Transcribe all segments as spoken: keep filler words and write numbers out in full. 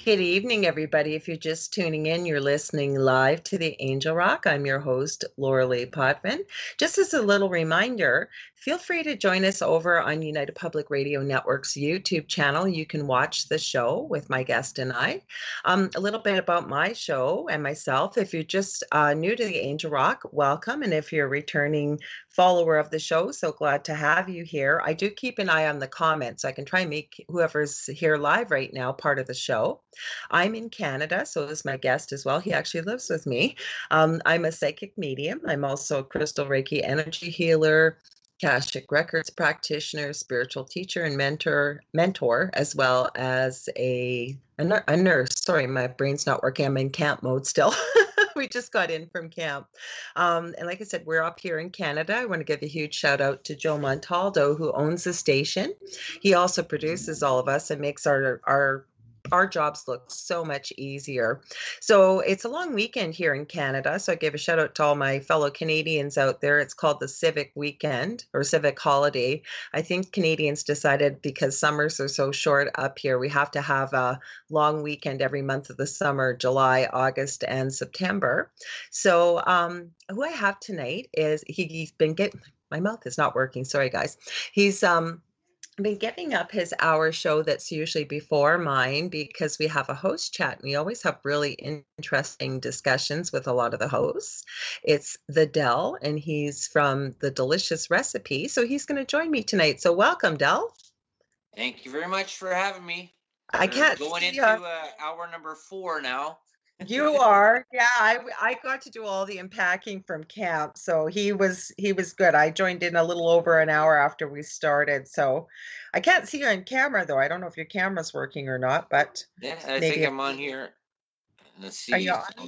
Good evening, everybody. If you're just tuning in, you're listening live to the Angel Rock. I'm your host, Laura Lee Potvin. Just as a little reminder, feel free to join us over on United Public Radio Network's YouTube channel. You can watch the show with my guest and I. Um, a little bit about my show and myself. If you're just uh, new to the Angel Rock, welcome. And if you're a returning follower of the show, so glad to have you here. I do keep an eye on the comments. So I can try and make whoever's here live right now part of the show. I'm in Canada, so is my guest as well. He actually lives with me. Um, I'm a psychic medium. I'm also a crystal Reiki energy healer, Akashic Records practitioner, spiritual teacher, and mentor, mentor, as well as a, a, a nurse. Sorry, my brain's not working. I'm in camp mode still. We just got in from camp. Um, and like I said, we're up here in Canada. I want to give a huge shout out to Joe Montaldo, who owns the station. He also produces all of us and makes our, our our jobs look so much easier. So it's a long weekend here in Canada. So I give a shout out to all my fellow Canadians out there. It's called the Civic Weekend or Civic Holiday. I think Canadians decided because summers are so short up here, we have to have a long weekend every month of the summer, July, August, and September. So um, who I have tonight is, he, he's been getting, my mouth is not working. Sorry, guys. He's, um, been giving up his hour show that's usually before mine because we have a host chat. We always have really interesting discussions with a lot of the hosts. It's the Del, and he's from The Delicious Recipe. So he's going to join me tonight. So welcome, Del. Thank you very much for having me. I We're can't going see into uh, uh, hour number four now. You are, yeah. I I got to do all the unpacking from camp, so he was he was good. I joined in a little over an hour after we started, so I can't see you on camera though. I don't know if your camera's working or not, but Yeah, I maybe think it, I'm on here. Let's are you see. on?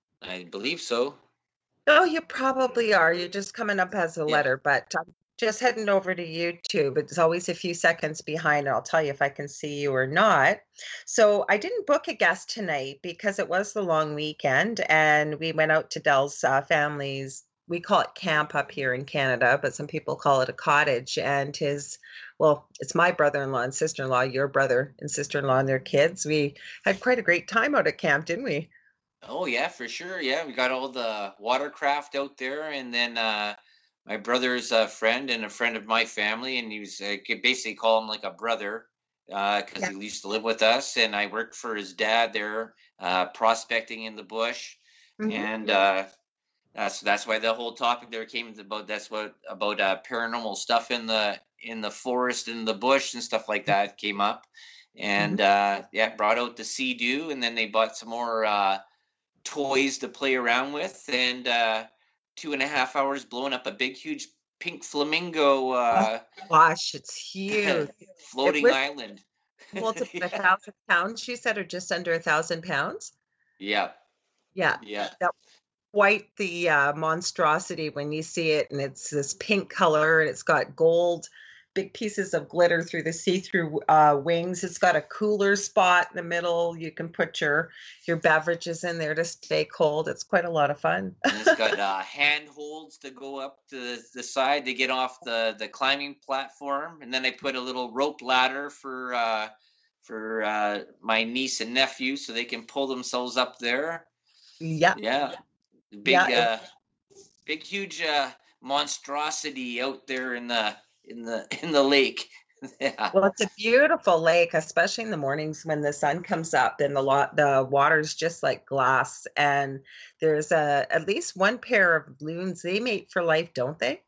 I believe so. Oh, you probably are. You're just coming up as a Yeah. letter, but I'm just heading over to YouTube. It's always a few seconds behind. I'll tell you if I can see you or not. So I didn't book a guest tonight because it was the long weekend, and we went out to Dell's uh, family's. We call it camp up here in Canada, but some people call it a cottage. And his, well, it's my brother-in-law and sister-in-law, your brother and sister-in-law and their kids. We had quite a great time out at camp, didn't we? Oh yeah, for sure. Yeah, we got all the watercraft out there, and then uh, my brother's a friend and a friend of my family, and he was uh, could basically call him like a brother because Yeah. he used to live with us, and I worked for his dad there, uh, prospecting in the bush, Mhm. and uh, Uh, so that's why the whole topic there came about. That's what about uh, paranormal stuff in the in the forest and the bush and stuff like that came up, Mhm. and uh, yeah, brought out the Sea-Doo, and then they bought some more uh, toys to play around with, and uh, two and a half hours blowing up a big, huge pink flamingo Oh uh, gosh, it's huge. It floating was, island. well, it's about a Yeah, thousand pounds, she said, or just under a thousand pounds. yeah, Yeah, yeah. that quite the uh, monstrosity when you see it, and it's this pink color, and it's got gold, big pieces of glitter through the see-through uh, wings. It's got a cooler spot in the middle. You can put your your beverages in there to stay cold. It's quite a lot of fun. And it's got uh, handholds to go up to the, the side to get off the, the climbing platform, and then I put a little rope ladder for uh, for uh, my niece and nephew so they can pull themselves up there. Yeah, Yeah, yeah. big uh, big huge uh, monstrosity out there in the in the in the lake. Yeah. Well, it's a beautiful lake, especially in the mornings when the sun comes up and the lot the water's just like glass. And there's a at least one pair of loons. They mate for life, don't they?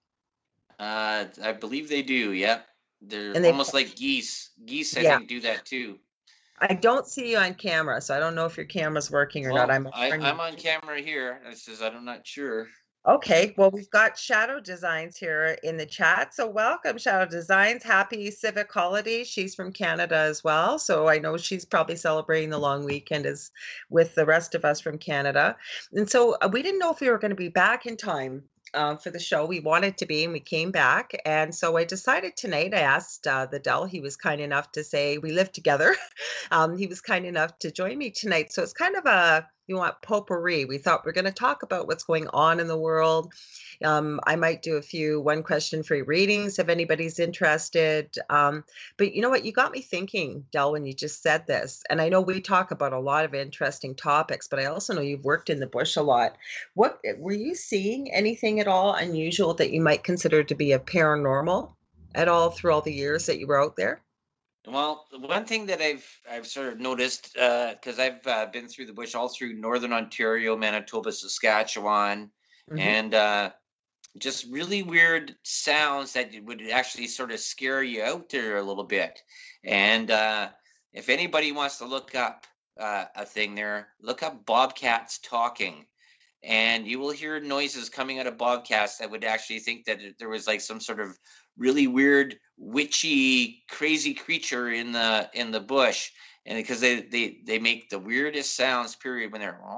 Uh, I believe they do. Yeah, they're And they, almost like geese. Geese, I yeah. think, do that too. I don't see you on camera, so I don't know if your camera's working or not. Well, I'm I, on I'm you. on camera here. It says I'm not sure. Okay, well, we've got Shadow Designs here in the chat. So welcome, Shadow Designs. Happy Civic Holiday. She's from Canada as well. So I know she's probably celebrating the long weekend as with the rest of us from Canada. And so uh, we didn't know if we were going to be back in time uh, for the show. We wanted to be, and we came back. And so I decided tonight, I asked uh, the Dell, he was kind enough to say, we live together. um, he was kind enough to join me tonight. So it's kind of a you want potpourri. We thought we're going to talk about what's going on in the world. Um, I might do a few one question free readings if anybody's interested. Um, but you know what? You got me thinking, Del, when you just said this. And I know we talk about a lot of interesting topics, but I also know you've worked in the bush a lot. What were you seeing anything at all unusual that you might consider to be a paranormal at all through all the years that you were out there? Well, the one thing that I've I've sort of noticed, because I've uh, been through the bush all through northern Ontario, Manitoba, Saskatchewan, Hmm. and uh, just really weird sounds that would actually sort of scare you out there a little bit. And uh, if anybody wants to look up uh, a thing there, look up bobcats talking, and you will hear noises coming out of bobcats that would actually think that there was like some sort of really weird, witchy, crazy creature in the in the bush. And because they they they make the weirdest sounds, period, when they're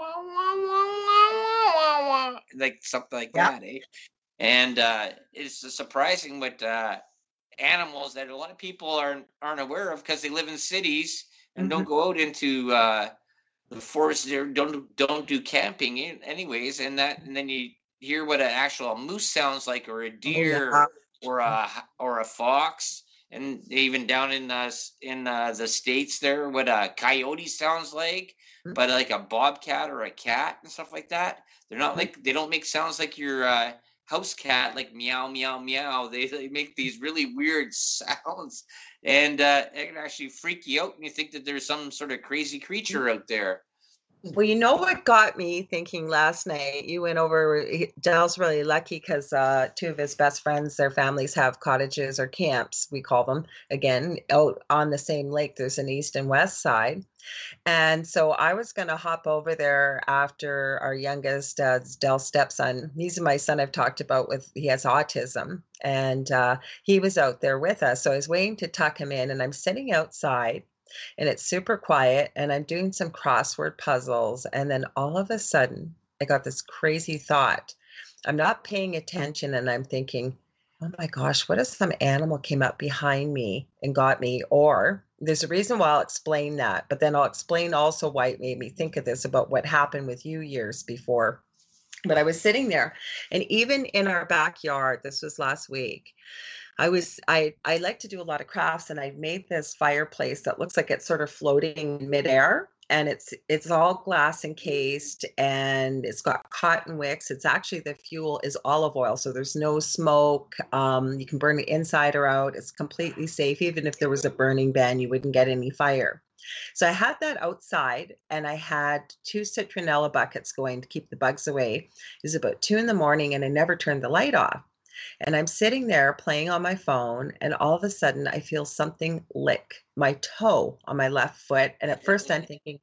like something like Yeah. that, eh? And uh, it's surprising what uh, animals that a lot of people aren't aren't aware of because they live in cities and Hmm. don't go out into uh, the forest. There don't don't do camping in, anyways. And that and then you hear what an actual moose sounds like, or a Oh, yeah. deer, or a or a fox. And even down in uh, in uh, the states there, what a coyote sounds like, but like a bobcat or a cat and stuff like that. They're not Mhm. like they don't make sounds like your uh, house cat, like meow meow meow. They, they make these really weird sounds, and uh, it can actually freak you out, and you think that there's some sort of crazy creature out there. Well, you know what got me thinking last night? You went over, he- Dell's really lucky because uh, two of his best friends, their families have cottages or camps, we call them, again, out on the same lake. There's an east and west side. And so I was going to hop over there after our youngest, uh, Dell's stepson. He's my son I've talked about with, he has autism. And uh, he was out there with us. So I was waiting to tuck him in, and I'm sitting outside and it's super quiet and I'm doing some crossword puzzles, and then all of a sudden I got this crazy thought. I'm not paying attention and I'm thinking, oh my gosh, what if some animal came up behind me and got me? Or there's a reason why I'll explain that, but then I'll explain also why it made me think of this about what happened with you years before. But I was sitting there, and even in our backyard, this was last week, I was I I like to do a lot of crafts, and I made this fireplace that looks like it's sort of floating midair, and it's it's all glass encased, and it's got cotton wicks. It's actually, the fuel is olive oil, so there's no smoke. Um, you can burn it inside or out. It's completely safe. Even if there was a burning ban, you wouldn't get any fire. So I had that outside, and I had two citronella buckets going to keep the bugs away. It was about two in the morning, and I never turned the light off. And I'm sitting there playing on my phone, and all of a sudden I feel something lick my toe on my left foot. And at first I'm thinking,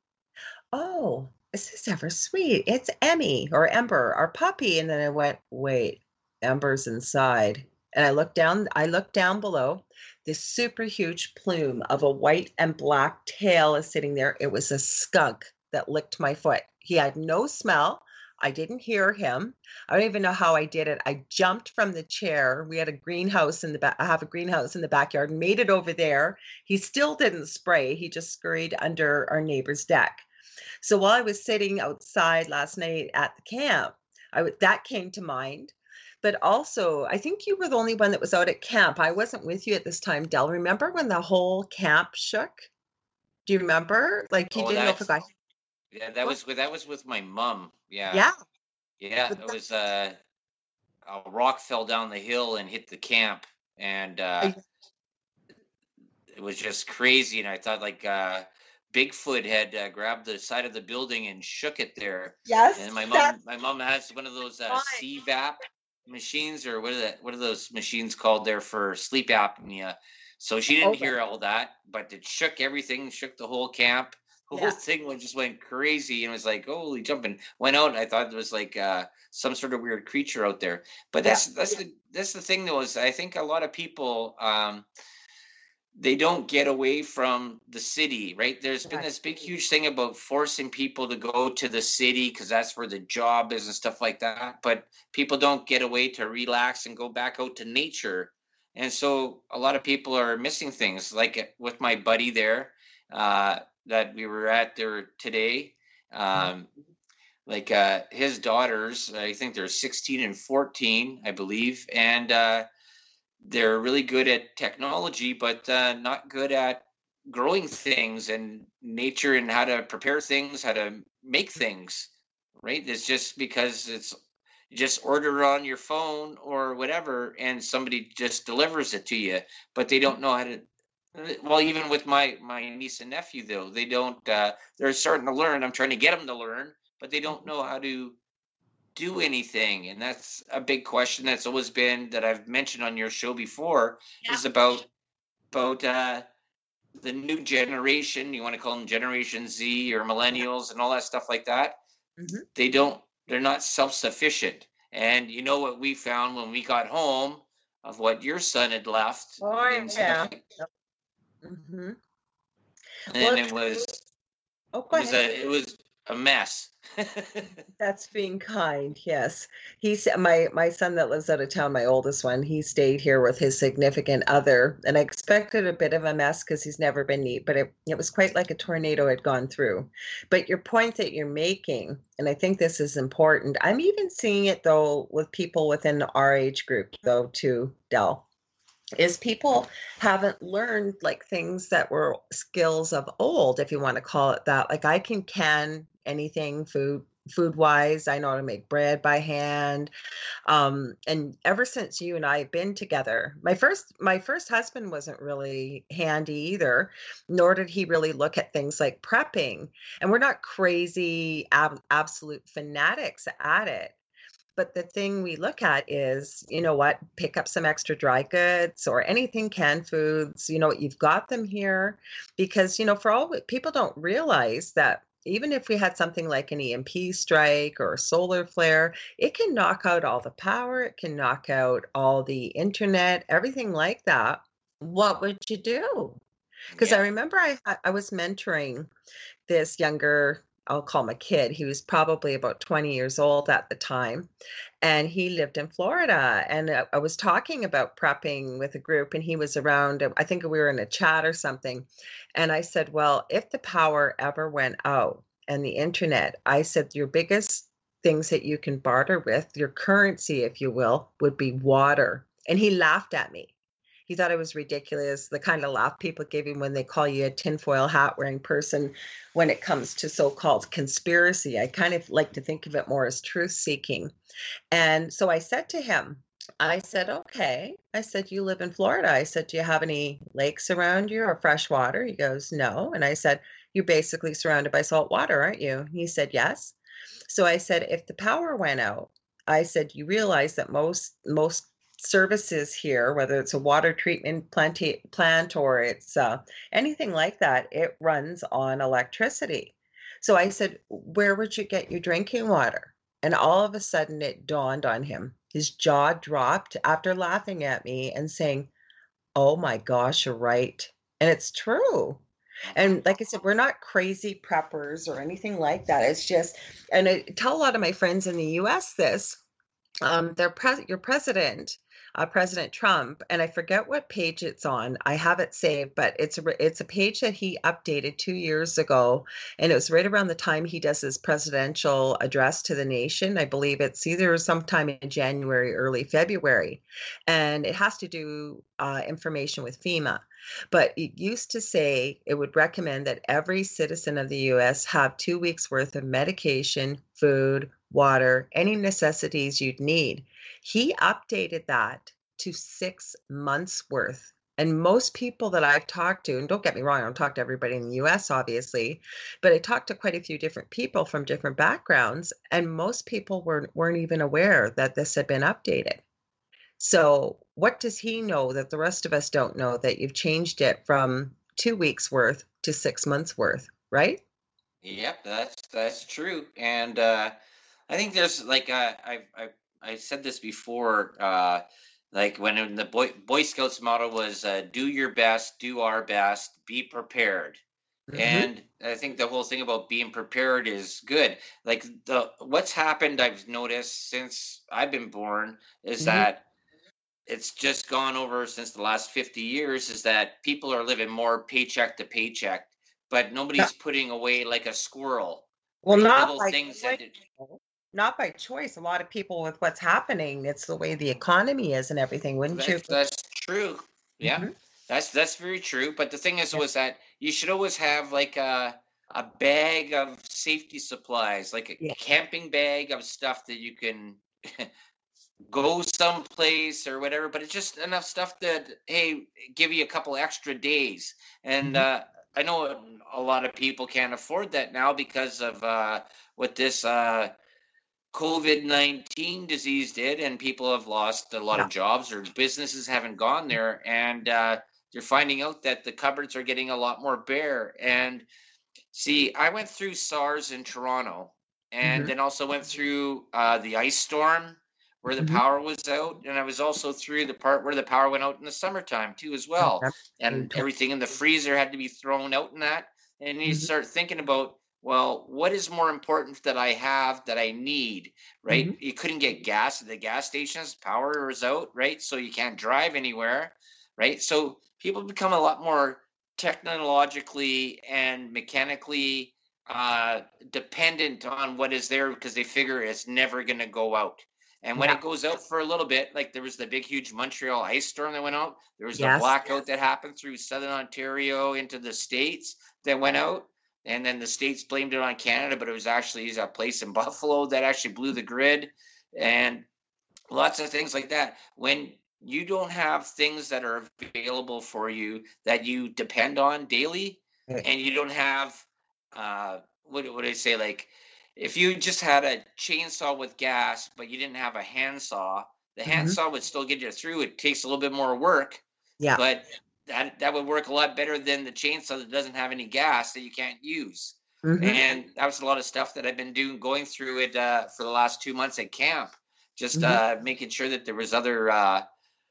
oh, this is ever sweet. It's Emmy or Ember, our puppy. And then I went, wait, Ember's inside. And I looked down, I looked down below. This super huge plume of a white and black tail is sitting there. It was a skunk that licked my foot. He had no smell. I didn't hear him. I don't even know how I did it. I jumped from the chair. We had a greenhouse in the back. I have a greenhouse in the backyard, made it over there. He still didn't spray. He just scurried under our neighbor's deck. So while I was sitting outside last night at the camp, I w- that came to mind. But also, I think you were the only one that was out at camp. I wasn't with you at this time, Del. Remember when the whole camp shook? Do you remember? Like you Oh, didn't know if a that's guy. yeah. That was with that was with my mom. Yeah, Yeah, yeah. but It was uh, a rock fell down the hill and hit the camp, and uh, that, it was just crazy. And I thought like uh, Bigfoot had uh, grabbed the side of the building and shook it there. And yes, my that's mom, my mom has one of those uh, fine. C VAP machines, or what are that? What are those machines called there for sleep apnea? So she didn't Oh, right. hear all that, but it shook everything, shook the whole camp. The whole Yeah, thing was just went crazy, and it was like holy jumping. Went out, and I thought it was like uh, some sort of weird creature out there. But yeah, that's that's the that's the thing though, is I think a lot of people um, they don't get away from the city, right? There's been right. this big, huge thing about forcing people to go to the city because that's where the job is and stuff like that. But people don't get away to relax and go back out to nature. And so a lot of people are missing things, like with my buddy there uh, that we were at there today. Um, like uh, his daughters, I think they're sixteen and fourteen, I believe, and uh, they're really good at technology, but uh, not good at growing things and nature and how to prepare things, how to make things. Right? It's just because it's you just order it on your phone or whatever, and somebody just delivers it to you, but they don't know how to. Well, even with my my niece and nephew, though, they don't. Uh, they're starting to learn. I'm trying to get them to learn, but they don't know how to do anything, and that's a big question that's always been that I've mentioned on your show before Yeah. is about about uh, the new generation. You want to call them Generation Z or millennials and all that stuff like that. Mm-hmm. They don't. They're not self-sufficient. And you know what we found when we got home of what your son had left Oh, and stuff yeah. like. Mm-hmm. Well, And it was oh, it go was ahead. a it was a mess. That's being kind. Yes. He's my my son that lives out of town, my oldest one. He stayed here with his significant other, and I expected a bit of a mess because he's never been neat, but it, it was quite like a tornado had gone through. But your point that you're making, and I think this is important. I'm even seeing it though with people within our age group, though, too, Del, is people haven't learned like things that were skills of old, if you want to call it that. Like I can can anything food food wise. I know how to make bread by hand. Um, and ever since you and I have been together, my first my first husband wasn't really handy either, nor did he really look at things like prepping. And we're not crazy ab- absolute fanatics at it, but the thing we look at is, you know what, pick up some extra dry goods or anything canned foods, you know, you've got them here because, you know, for all people don't realize that even if we had something like an E M P strike or a solar flare, it can knock out all the power, it can knock out all the internet, everything like that. What would you do? Because I Yeah. remember I I was mentoring this younger, I'll call him a kid. He was probably about twenty years old at the time, and he lived in Florida. And I, I was talking about prepping with a group, and he was around. I think we were in a chat or something. And I said, well, if the power ever went out and the internet, I said, your biggest things that you can barter with, your currency, if you will, would be water. And he laughed at me. He thought it was ridiculous, the kind of laugh people give you when they call you a tinfoil hat wearing person when it comes to so-called conspiracy. I kind of like to think of it more as truth seeking. And so I said to him, I said, okay. I said, you live in Florida. I said, do you have any lakes around you or fresh water? He goes, no. And I said, you're basically surrounded by salt water, aren't you? He said, yes. So I said, if the power went out, I said, you realize that most most services here, whether it's a water treatment plant, plant or it's uh, anything like that, it runs on electricity. So I said, where would you get your drinking water? And all of a sudden it dawned on him. His jaw dropped after laughing at me and saying, oh my gosh, you're right. And it's true. Uh-huh. And like I said, we're not crazy preppers or anything like that. It's just, and I tell a lot of my friends in the U S this, um, their pres your president, uh, President Trump, and I forget what page it's on. I have it saved, but it's a re- it's a page that he updated two years ago, and it was right around the time he does his presidential address to the nation. I believe it's either sometime in January, early February, and it has to do uh, information with FEMA. But it used to say it would recommend that every citizen of the U S have two weeks worth of medication, food, water, any necessities you'd need. He updated that to six months worth. And most people that I've talked to, and don't get me wrong, I don't talk to everybody in the U S, obviously, but I talked to quite a few different people from different backgrounds, and most people weren't, weren't even aware that this had been updated. So, what does he know that the rest of us don't know that you've changed it from two weeks worth to six months worth, right? Yep, that's that's true. And uh, I think there's like uh, I've I've I said this before. Uh, like when in the Boy Boy Scouts motto was uh, "Do your best, do our best, be prepared." Hmm. And I think the whole thing about being prepared is good. Like the what's happened, I've noticed since I've been born is Hmm. that it's just gone over since the last fifty years is that people are living more paycheck to paycheck, but Yeah. nobody's putting away like a squirrel. Well, right? not Little by things choice. that did, though. Not by choice. A lot of people with what's happening, it's the way the economy is and everything, wouldn't you? that's that's true. Yeah, Hmm. that's that's very true. But the thing is, Yeah. was that you should always have like a a bag of safety supplies, like a Yeah. camping bag of stuff that you can go someplace or whatever. But it's just enough stuff that, hey, give you a couple extra days. And Hmm. uh, I know a lot of people can't afford that now because of uh, what this uh, COVID nineteen disease did, and people have lost a lot Yeah. of jobs or businesses haven't gone there, and uh, they're finding out that the cupboards are getting a lot more bare. And see, I went through SARS in Toronto, and Hmm. then also went through uh, the ice storm where the Hmm. power was out, and I was also through the part where the power went out in the summertime too, as I well, remember you and told everything in the freezer had to be thrown out in that. And you me. start thinking about, well, what is more important that I have that I need, Hmm. right? You couldn't get gas at the gas stations, power was out, right? So you can't drive anywhere, right? So people become a lot more technologically and mechanically uh, dependent on what is there because they figure it's never going to go out. And when Yeah. it goes out for a little bit, like there was the big, huge Montreal ice storm that went out, there was the Yes. blackout that happened through southern Ontario into the States that went out. And then the States blamed it on Canada, but it was actually a place in Buffalo that actually blew the grid. And lots of things like that. When you don't have things that are available for you that you depend on daily, and you don't have uh, what would I say, like if you just had a chainsaw with gas but you didn't have a handsaw, the Hmm. handsaw would still get you through. It takes a little bit more work, Yeah. but that that would work a lot better than the chainsaw that doesn't have any gas that you can't use. Hmm. And that was a lot of stuff that I've been doing, going through it uh, for the last two months at camp, just Hmm. uh, making sure that there was other uh,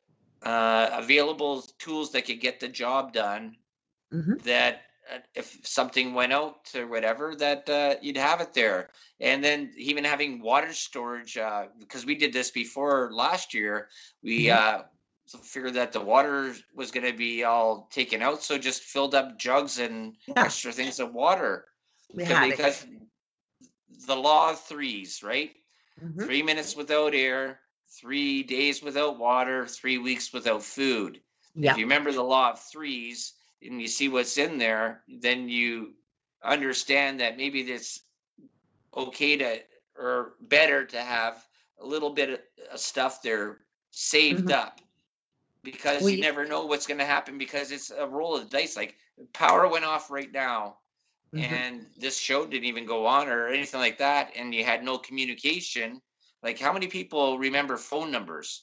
uh, available tools that could get the job done. Hmm. That uh, if something went out or whatever, that uh, you'd have it there. And then even having water storage, uh, because we did this before last year, we Hmm. uh, figured that the water was going to be all taken out, so just filled up jugs and Yeah. extra things of water We had it. because the law of threes, right? Hmm. Three minutes without air, three days without water, three weeks without food. If Yeah. you remember the law of threes and you see what's in there, then you understand that maybe it's okay to, or better to have a little bit of stuff there saved Hmm. up, because you We. never know what's going to happen, because it's a roll of the dice. Like power went off right now, Hmm. and this show didn't even go on or anything like that, and you had no communication. Like, how many people remember phone numbers?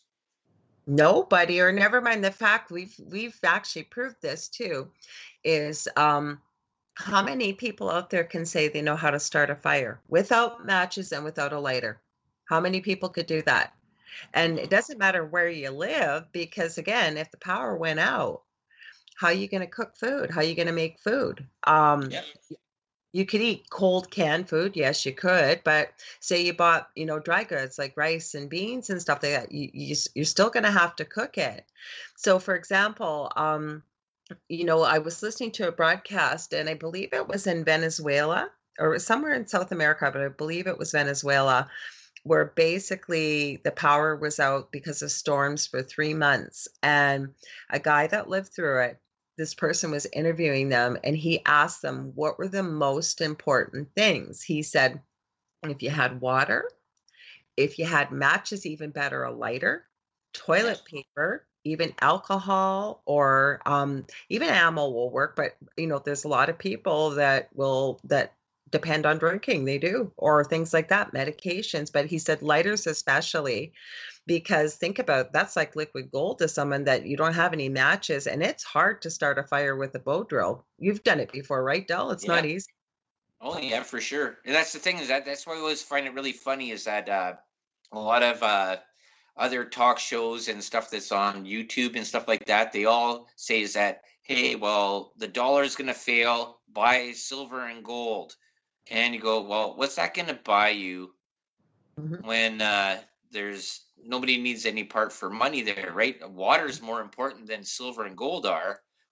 Nobody, or never mind the fact we've we've actually proved this too, is um how many people out there can say they know how to start a fire without matches and without a lighter? How many people could do that? And it Mm-hmm. doesn't matter where you live, because again, if the power went out, how are you going to cook food? How are you going to make food? Um, Yep. you could eat cold canned food, yes, you could, but say you bought, you know, dry goods like rice and beans and stuff like that, you, you you're still going to have to cook it. So, for example, um, you know, I was listening to a broadcast, and I believe it was in Venezuela or somewhere in South America, but I believe it was Venezuela, where basically the power was out because of storms for three months. And a guy that lived through it, this person was interviewing them, and he asked them what were the most important things. He said, if you had water, if you had matches, even better, a lighter, Yep. toilet paper, even alcohol, or um, even ammo will work. But you know, there's a lot of people that will that depend on drinking. They do, or things like that, medications. But he said lighters especially, because think about, that's like liquid gold to someone that you don't have any matches, and it's hard to start a fire with a bow drill. You've done it before, right, Del? It's not Yeah. easy. Oh yeah, for sure. And that's the thing, is that that's why I always find it really funny, is that uh, a lot of uh, other talk shows and stuff that's on YouTube and stuff like that, they all say is that, hey, well, the dollar is going to fail, buy silver and gold. And you go, well, what's that going to buy you Hmm. when uh, there's nobody needs any part for money there, right? Water is more important than silver and gold are.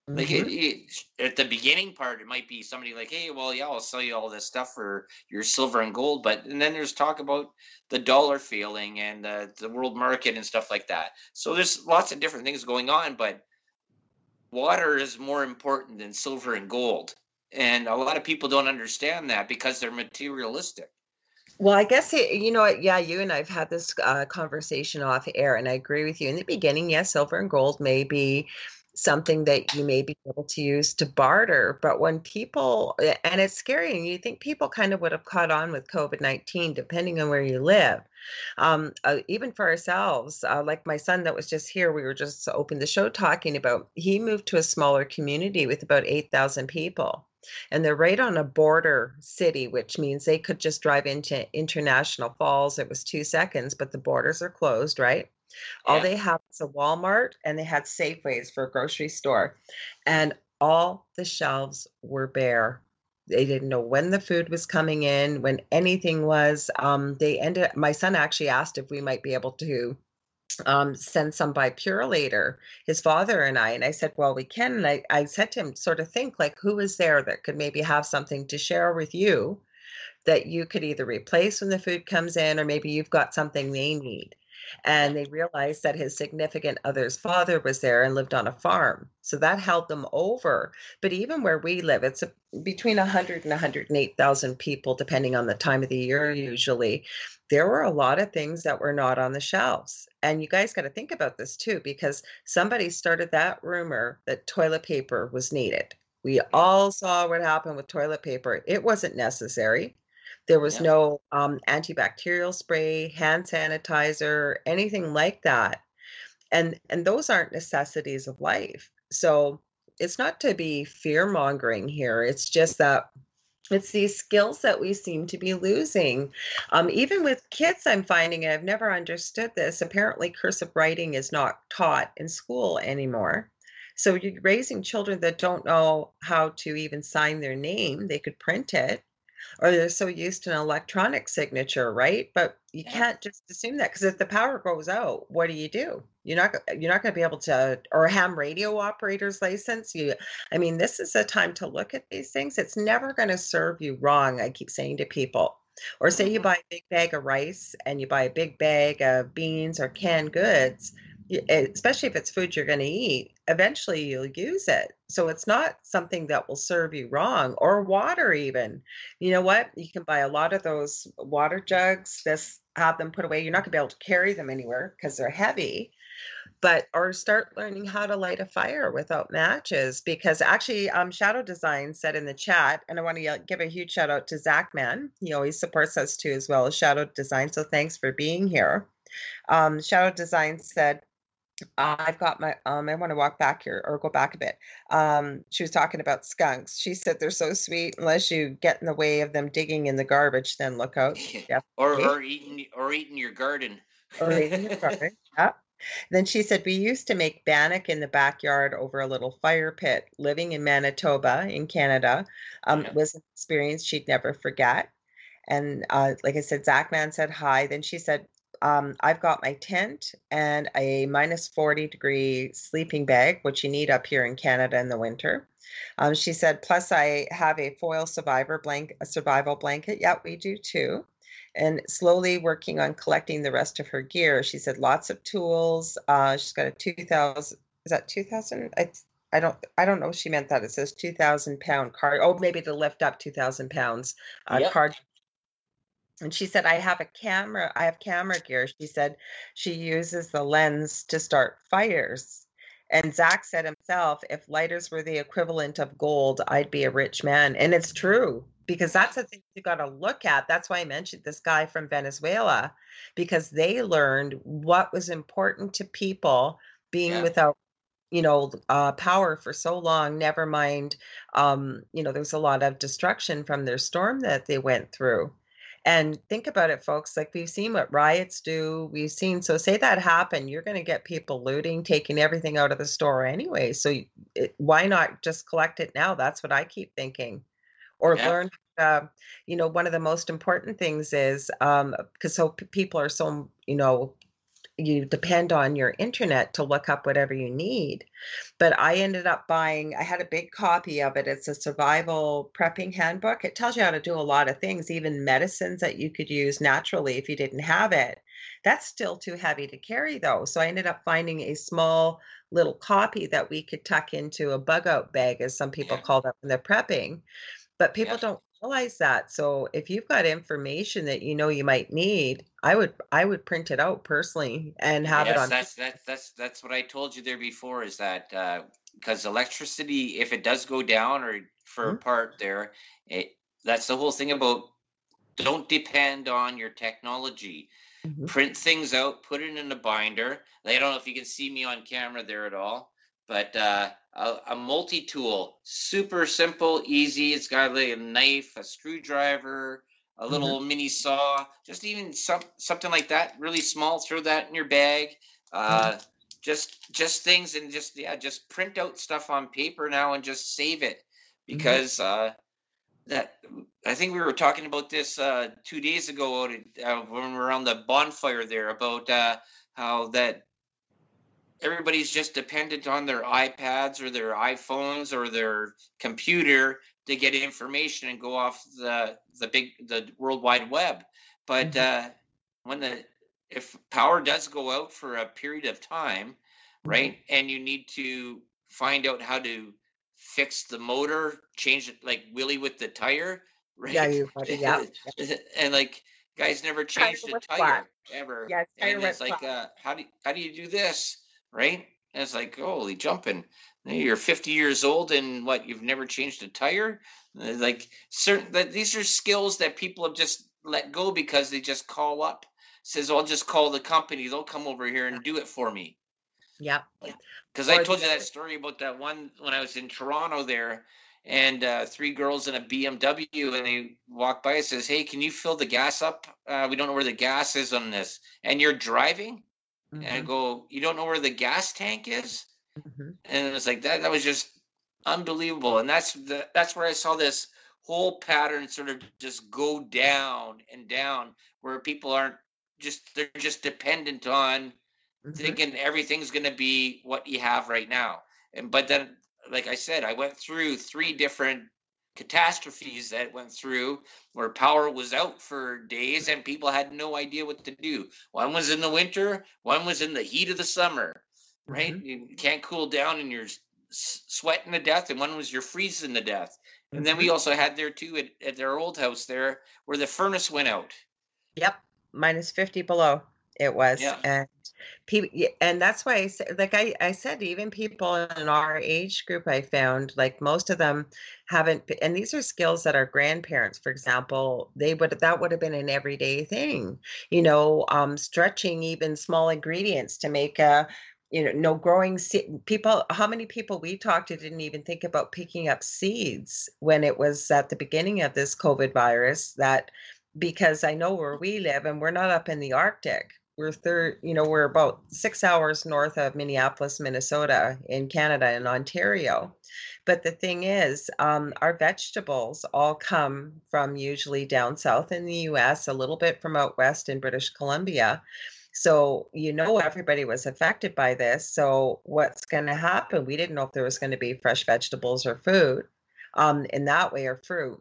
Like it, Hmm. it, at the beginning part, it might be somebody like, "Hey, well, yeah, I'll sell you all this stuff for your silver and gold," but and then there's talk about the dollar failing and uh, the world market and stuff like that. So there's lots of different things going on, but water is more important than silver and gold, and a lot of people don't understand that because they're materialistic. Well, I guess it, you know what? Yeah, you and I've had this uh, conversation off air, and I agree with you. In the beginning, yes, silver and gold may be something that you may be able to use to barter, but when people, and it's scary, and you think people kind of would have caught on with COVID nineteen, depending on where you live. Um, uh, even for ourselves, uh, like my son that was just here, we were just opened the show talking about, he moved to a smaller community with about eight thousand people. And they're right on a border city, which means they could just drive into International Falls. It was two seconds, but the borders are closed, right? All Yeah. they have is a Walmart and they had Safeways for a grocery store. And all the shelves were bare. They didn't know when the food was coming in, when anything was. Um, they ended. My son actually asked if we might be able to um, send some by Purolator, his father and I. And I said, well, we can. And I, I said to him, sort of think like who is there that could maybe have something to share with you that you could either replace when the food comes in, or maybe you've got something they need. Yeah. And they realized that his significant other's father was there and lived on a farm. So that held them over. But even where we live, it's a, between one hundred and one hundred eight thousand people, depending on the time of the year, usually. There were a lot of things that were not on the shelves. And you guys got to think about this too, because somebody started that rumor that toilet paper was needed. We Yeah. all saw what happened with toilet paper. It wasn't necessary. There was Yeah. no um, antibacterial spray, hand sanitizer, anything like that. And and those aren't necessities of life. So it's not to be fear mongering here. It's just that it's these skills that we seem to be losing. Um, even with kids, I'm finding, and I've never understood this. Apparently, cursive writing is not taught in school anymore. So you're raising children that don't know how to even sign their name. They could print it, or they're so used to an electronic signature, right? But you Yeah. can't just assume that because if the power goes out, what do you do? You're not you're not going to be able to, or a ham radio operator's license. You, I mean, this is a time to look at these things. It's never going to serve you wrong. I keep saying to people, or say you Hmm. buy a big bag of rice and you buy a big bag of beans or canned goods, especially if it's food you're going to eat, eventually you'll use it. So it's not something that will serve you wrong, or water even. You know what? You can buy a lot of those water jugs, just have them put away. You're not going to be able to carry them anywhere because they're heavy, but or start learning how to light a fire without matches. Because actually, um, Shadow Design said in the chat, and I want to give a huge shout out to Zach Man. He always supports us too, as well as Shadow Design. So thanks for being here. Um, Shadow Design said, I've got my um I want to walk back here or go back a bit. Um, she was talking about skunks. She said they're so sweet unless you get in the way of them digging in the garbage, then look out. or Definitely. or eating or eating your garden. Or eating the garbage. Yeah. Then she said, we used to make bannock in the backyard over a little fire pit. Living in Manitoba in Canada um, Yeah. was an experience she'd never forget. And uh, like I said, Zachman said hi. Then she said, um, I've got my tent and a minus forty degree sleeping bag, which you need up here in Canada in the winter. Um, she said, plus I have a foil survivor blanket, a survival blanket. Yeah, we do too. And slowly working on collecting the rest of her gear. She said lots of tools. Uh, she's got a two thousand, is that two thousand? I, I don't, I don't know if she meant that. It says two thousand pound card. Oh, maybe to lift up two thousand pounds uh, Yep. card. And she said, I have a camera, I have camera gear. She said she uses the lens to start fires. And Zach said himself, if lighters were the equivalent of gold, I'd be a rich man. And it's true, because Yeah. that's the thing you got to look at. That's why I mentioned this guy from Venezuela, because they learned what was important to people being Yeah. without, you know, uh, power for so long. Never mind, um, you know, there was a lot of destruction from their storm that they went through. And think about it, folks, like we've seen what riots do. We've seen, so say that happened, you're going to get people looting, taking everything out of the store anyway. So it, why not just collect it now? That's what I keep thinking. Or Yeah. learn, uh, you know, one of the most important things is um, because so p- people are so, you know, you depend on your internet to look up whatever you need. But I ended up buying, I had a big copy of it. It's a survival prepping handbook. It tells you how to do a lot of things, even medicines that you could use naturally if you didn't have it. That's still too heavy to carry, though. So I ended up finding a small little copy that we could tuck into a bug out bag, as some people Yeah. call that when they're prepping. But people Yeah. don't realize that. So if you've got information that you know you might need, I would I would print it out personally and have it Yes, on. that's that's that's that's what I told you there before, is that uh, because electricity, if it does go down or for a Mhm, part there, it that's the whole thing about, don't depend on your technology. mhm, Print things out, put it in a binder. I don't know if you can see me on camera there at all, but uh, a, a multi-tool, super simple, easy. It's got like a knife, a screwdriver, a mhm, little mini saw, just even some something like that, really small. Throw that in your bag. mhm, Uh, just just things, and just yeah, just print out stuff on paper now and just save it, mhm. because uh, that I think we were talking about this uh, two days ago, uh, when we were on the bonfire there, about uh, how that everybody's just dependent on their iPads or their iPhones or their computer to get information and go off the the big the World Wide Web. But Mhm, uh, when the if power does go out for a period of time, mhm. right, and you need to find out how to fix the motor, change it like Willie with the tire, Yeah, right? you got it. Yeah. Yeah. And like, guys never Tire changed a went flat. tire ever, Yeah, tire and went it's like, flat. uh, how do how do you do this? Right? And it's like, holy jumping. You're fifty years old and what, you've never changed a tire? Uh, Like certain that these are skills that people have just let go because they just call up. Says, I'll just call the company, they'll come over here Yeah. and do it for me. Yeah. Like, because I Or told the you that other. story about that one when I was in Toronto there, and uh, three girls in a B M W, and they walk by and says, hey, can you fill the gas up? Uh, we don't know where the gas is on this. And you're driving? And I Mhm, go, you don't know where the gas tank is? mhm, And it was like that. That was just unbelievable. And that's the that's where I saw this whole pattern sort of just go down and down, where people aren't just they're just dependent on mhm. thinking everything's going to be what you have right now. And but then, like I said, I went through three different catastrophes that went through where power was out for days and people had no idea what to do. One was in the winter, one was in the heat of the summer, right? Mhm, You can't cool down and you're sweating to death, and one was you're freezing to death. And then we mhm. also had there too at, at their old house there where the furnace went out. Yep. Minus fifty below it was. Yeah. And people, and that's why I said, like I, I said, even people in our age group, I found like most of them haven't, b- and these are skills that our grandparents, for example, they would, that would have been an everyday thing, you know, um, stretching even small ingredients to make a, you know, no growing seed. People, how many people we talked to didn't even think about picking up seeds when it was at the beginning of this COVID virus, that because I know where we live and we're not up in the Arctic. We're third, you know, we're about six hours north of Minneapolis, Minnesota, in Canada and Ontario. But the thing is, um, our vegetables all come from usually down south in the U S, a little bit from out west in British Columbia. So, you know, everybody was affected by this. So, what's going to happen? We didn't know if there was going to be fresh vegetables or food um, in that way, or fruit.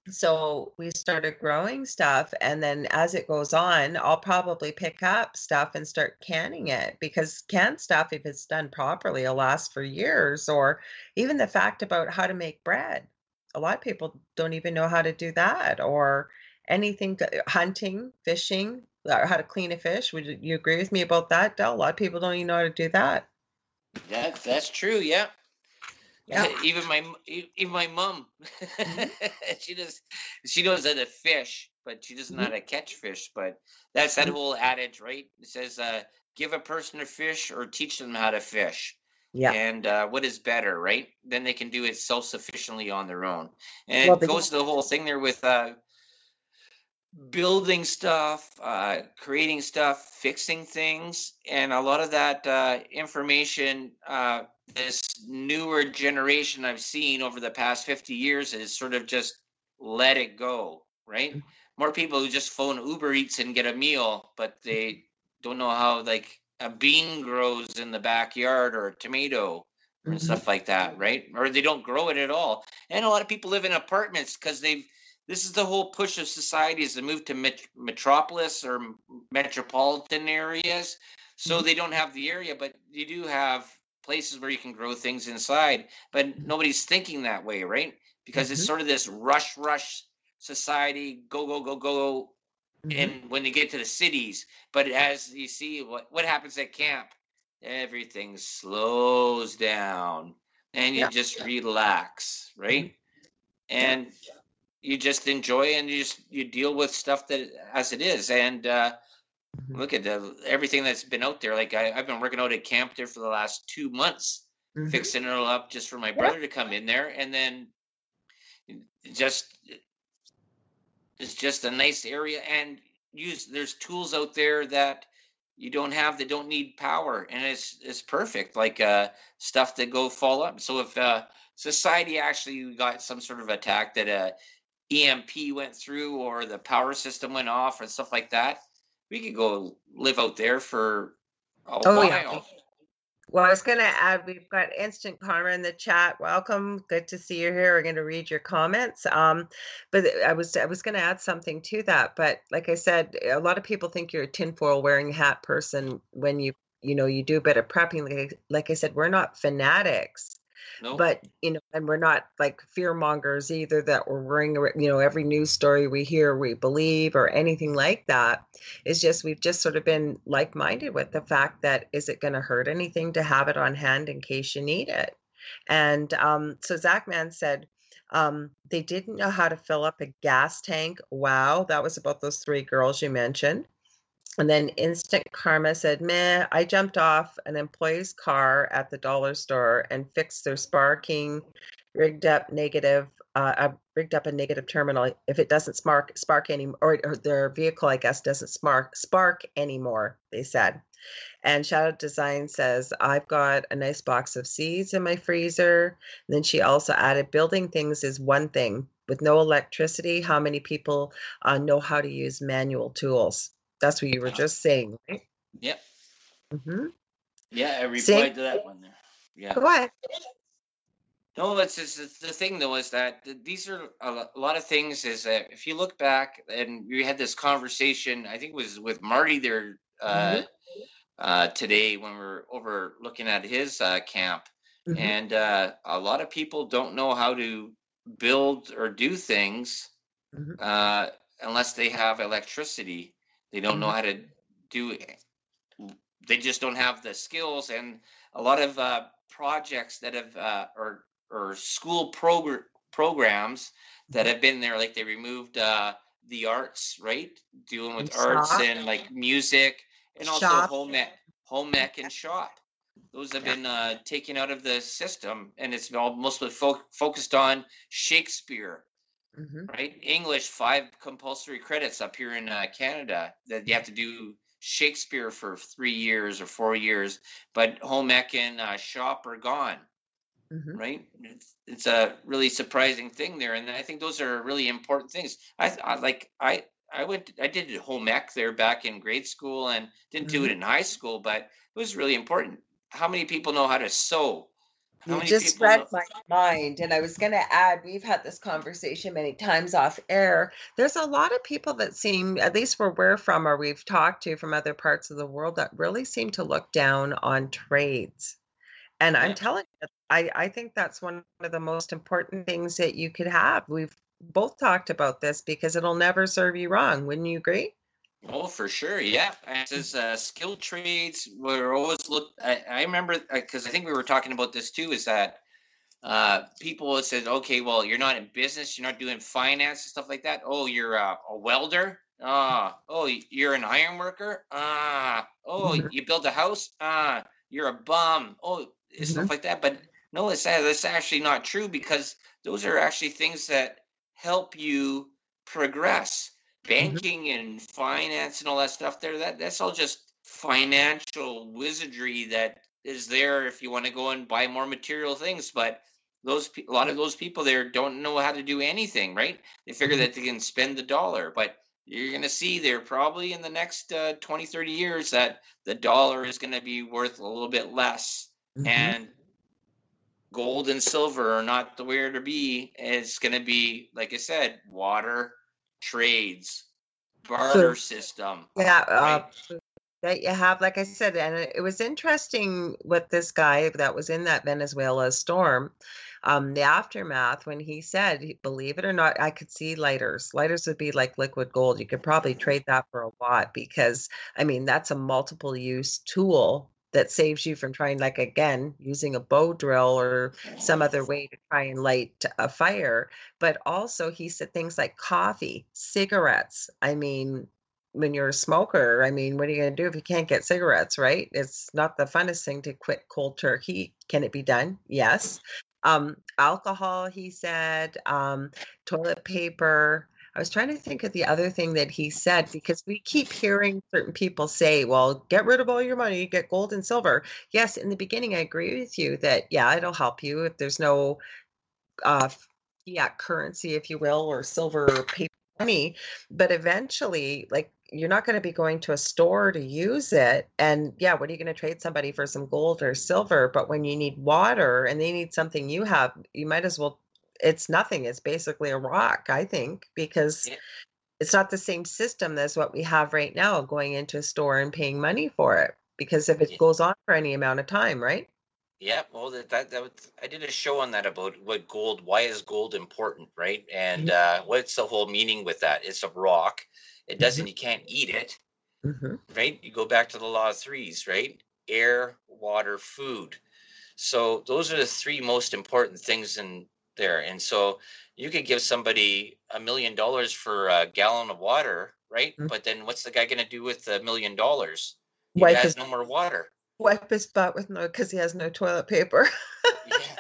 So we started growing stuff, and then as it goes on, I'll probably pick up stuff and start canning it, because canned stuff, if it's done properly, will last for years. Or even the fact about how to make bread. A lot of people don't even know how to do that, or anything to, hunting, fishing, uh, how to clean a fish. Would you you agree with me about that, Del? A lot of people don't even know how to do that. That that's true. Yeah. Yeah. even my e- even my mom, Hmm. she does she knows how to fish, but she doesn't know how Hmm. to catch fish. But that's that whole adage, right? It says, uh, give a person a fish or teach them how to fish. Yeah. And uh, what is better, right? Then they can do it self-sufficiently on their own. And Well, it the, goes to the whole thing there with uh, building stuff, uh, creating stuff, fixing things, and a lot of that uh, information, uh, this newer generation I've seen over the past fifty years is sort of just let it go, right? More people who just phone Uber Eats and get a meal, but they don't know how like a bean grows in the backyard or a tomato and Mhm. stuff like that, right? Or they don't grow it at all. And a lot of people live in apartments because they've this is the whole push of society is to move to met- metropolis or metropolitan areas. So Mhm. they don't have the area, but you do have places where you can grow things inside, but nobody's thinking that way, right? Because it's Mhm. sort of this rush, rush society, go, go, go, go, Mhm. and when you get to the cities. But as you see, what what happens at camp, everything slows down, and you Yeah. just relax, Mhm. right? Yeah. And you just enjoy, and you just you deal with stuff that as it is. And uh, Mhm. look at the, everything that's been out there. Like I, I've been working out at camp there for the last two months, Mhm. fixing it all up just for my Yeah. brother to come in there, and then just it's just a nice area, and use there's tools out there that you don't have that don't need power, and it's it's perfect, like uh stuff that go fall up. So if uh society actually got some sort of attack that a E M P went through or the power system went off and stuff like that, we could go live out there for a Oh, yeah. while. Well, I was going to add, we've got Instant Karma in the chat. Welcome. Good to see you here. We're going to read your comments. Um, but I was I was going to add something to that. But like I said, a lot of people think you're a tinfoil wearing hat person when you you know you do a bit of prepping. Like, like I said, we're not fanatics. Nope. But, you know, and we're not like fear mongers either that we're worrying, you know, every news story we hear, we believe or anything like that. It's just, we've just sort of been like minded with the fact that is it going to hurt anything to have it on hand in case you need it? And um, so Zach Man said, um, they didn't know how to fill up a gas tank. Wow, that was about those three girls you mentioned. And then Instant Karma said, meh, I jumped off an employee's car at the dollar store and fixed their sparking, rigged up negative, uh, uh, rigged up a negative terminal. If it doesn't spark, spark anymore, or, or their vehicle, I guess, doesn't spark, spark anymore, they said. And Shadow Design says, I've got a nice box of seeds in my freezer. And then she also added, building things is one thing. With no electricity, how many people uh, know how to use manual tools? That's what you were just saying, right? Yep. Mm-hmm. Yeah, I Same. replied to that one there. Yeah. Go ahead. No, it's, it's, it's the thing though is that th- these are a, lo- a lot of things. Is that if you look back and we had this conversation, I think it was with Marty there Mm-hmm. uh, uh, today when we were over looking at his uh, camp, Mm-hmm. and uh, a lot of people don't know how to build or do things Mm-hmm. uh, unless they have electricity. They don't know Mm-hmm. how to do. They just don't have the skills, and a lot of uh, projects that have uh, or or school progr- programs that have been there, like they removed uh, the arts, right, dealing And with arts shop. and like music, and also Shop. home ec home ec and shop. Those have Yeah. been uh, taken out of the system, and it's all mostly fo- focused on Shakespeare, Mm-hmm. right? English, five compulsory credits up here in uh, Canada that you have to do Shakespeare for three years or four years, but home ec and uh, shop are gone, Mm-hmm. right? It's, it's a really surprising thing there, and I think those are really important things. I, I like I I went I did home ec there back in grade school and didn't do it Mm-hmm. in high school, but it was really important. How many people know how to sew? How You many just people read know? my mind. And I was going to add, we've had this conversation many times off air. There's a lot of people that seem, at least where we're from or we've talked to from other parts of the world, that really seem to look down on trades. And I'm Yeah. telling you, I, I think that's one of the most important things that you could have. We've both talked about this because it'll never serve you wrong. Wouldn't you agree? Oh, for sure. Yeah. It says uh, skilled trades were always looked. I, I remember because I think we were talking about this too. Is that uh, people said, okay, well, you're not in business, you're not doing finance and stuff like that. Oh, you're uh, a welder. Ah, oh, you're an iron worker. Ah, oh, Mhm. you build a house. Ah, you're a bum. Oh, it's Mhm. stuff like that. But no, it's that's actually not true because those are actually things that help you progress. Mhm. Banking and finance and all that stuff there, that that's all just financial wizardry that is there if you want to go and buy more material things. But those a lot of those people there don't know how to do anything, right? They figure Mhm. that they can spend the dollar, but you're going to see there probably in the next uh, twenty, thirty years that the dollar is going to be worth a little bit less. Mm-hmm. And gold and silver are not the where to be. It's going to be, like I said, water, trades, barter Food. system, Yeah, right? uh, food that you have, like I said, and it, it was interesting with this guy that was in that Venezuela storm, um, the aftermath when he said, he- believe it or not, I could see lighters. Lighters would be like liquid gold. You could probably trade that for a lot because, I mean, that's a multiple use tool that saves you from trying, like, again, using a bow drill or some other way to try and light a fire. But also, he said things like coffee, cigarettes. I mean, when you're a smoker, I mean, what are you going to do if you can't get cigarettes, right? It's not the funnest thing to quit cold turkey. Can it be done? Yes. Um, alcohol, he said, um, toilet paper. I was trying to think of the other thing that he said because we keep hearing certain people say, well, get rid of all your money, get gold and silver. Yes, in the beginning, I agree with you that, yeah, it'll help you if there's no uh, fiat currency, if you will, or silver or paper money. But eventually, like, you're not going to be going to a store to use it. And yeah, what are you going to trade somebody for some gold or silver? But when you need water and they need something you have, you might as well. It's nothing. It's basically a rock, I think, because Yeah, it's not the same system as what we have right now, going into a store and paying money for it. Because if it yeah, goes on for any amount of time, right? yeah. Well, that, that that was, I did a show on that about what gold. Why is gold important, right? And uh, what's the whole meaning with that? It's a rock. It Mm-hmm. doesn't. You can't eat it, Mm-hmm. right? You go back to the law of threes, right? Air, water, food. So those are the three most important things in there. And so you could give somebody a million dollars for a gallon of water, right? Mm-hmm. But then what's the guy going to do with a million dollars? He Wipe his has no more water. wipe his butt with no, because he has no toilet paper. Yeah,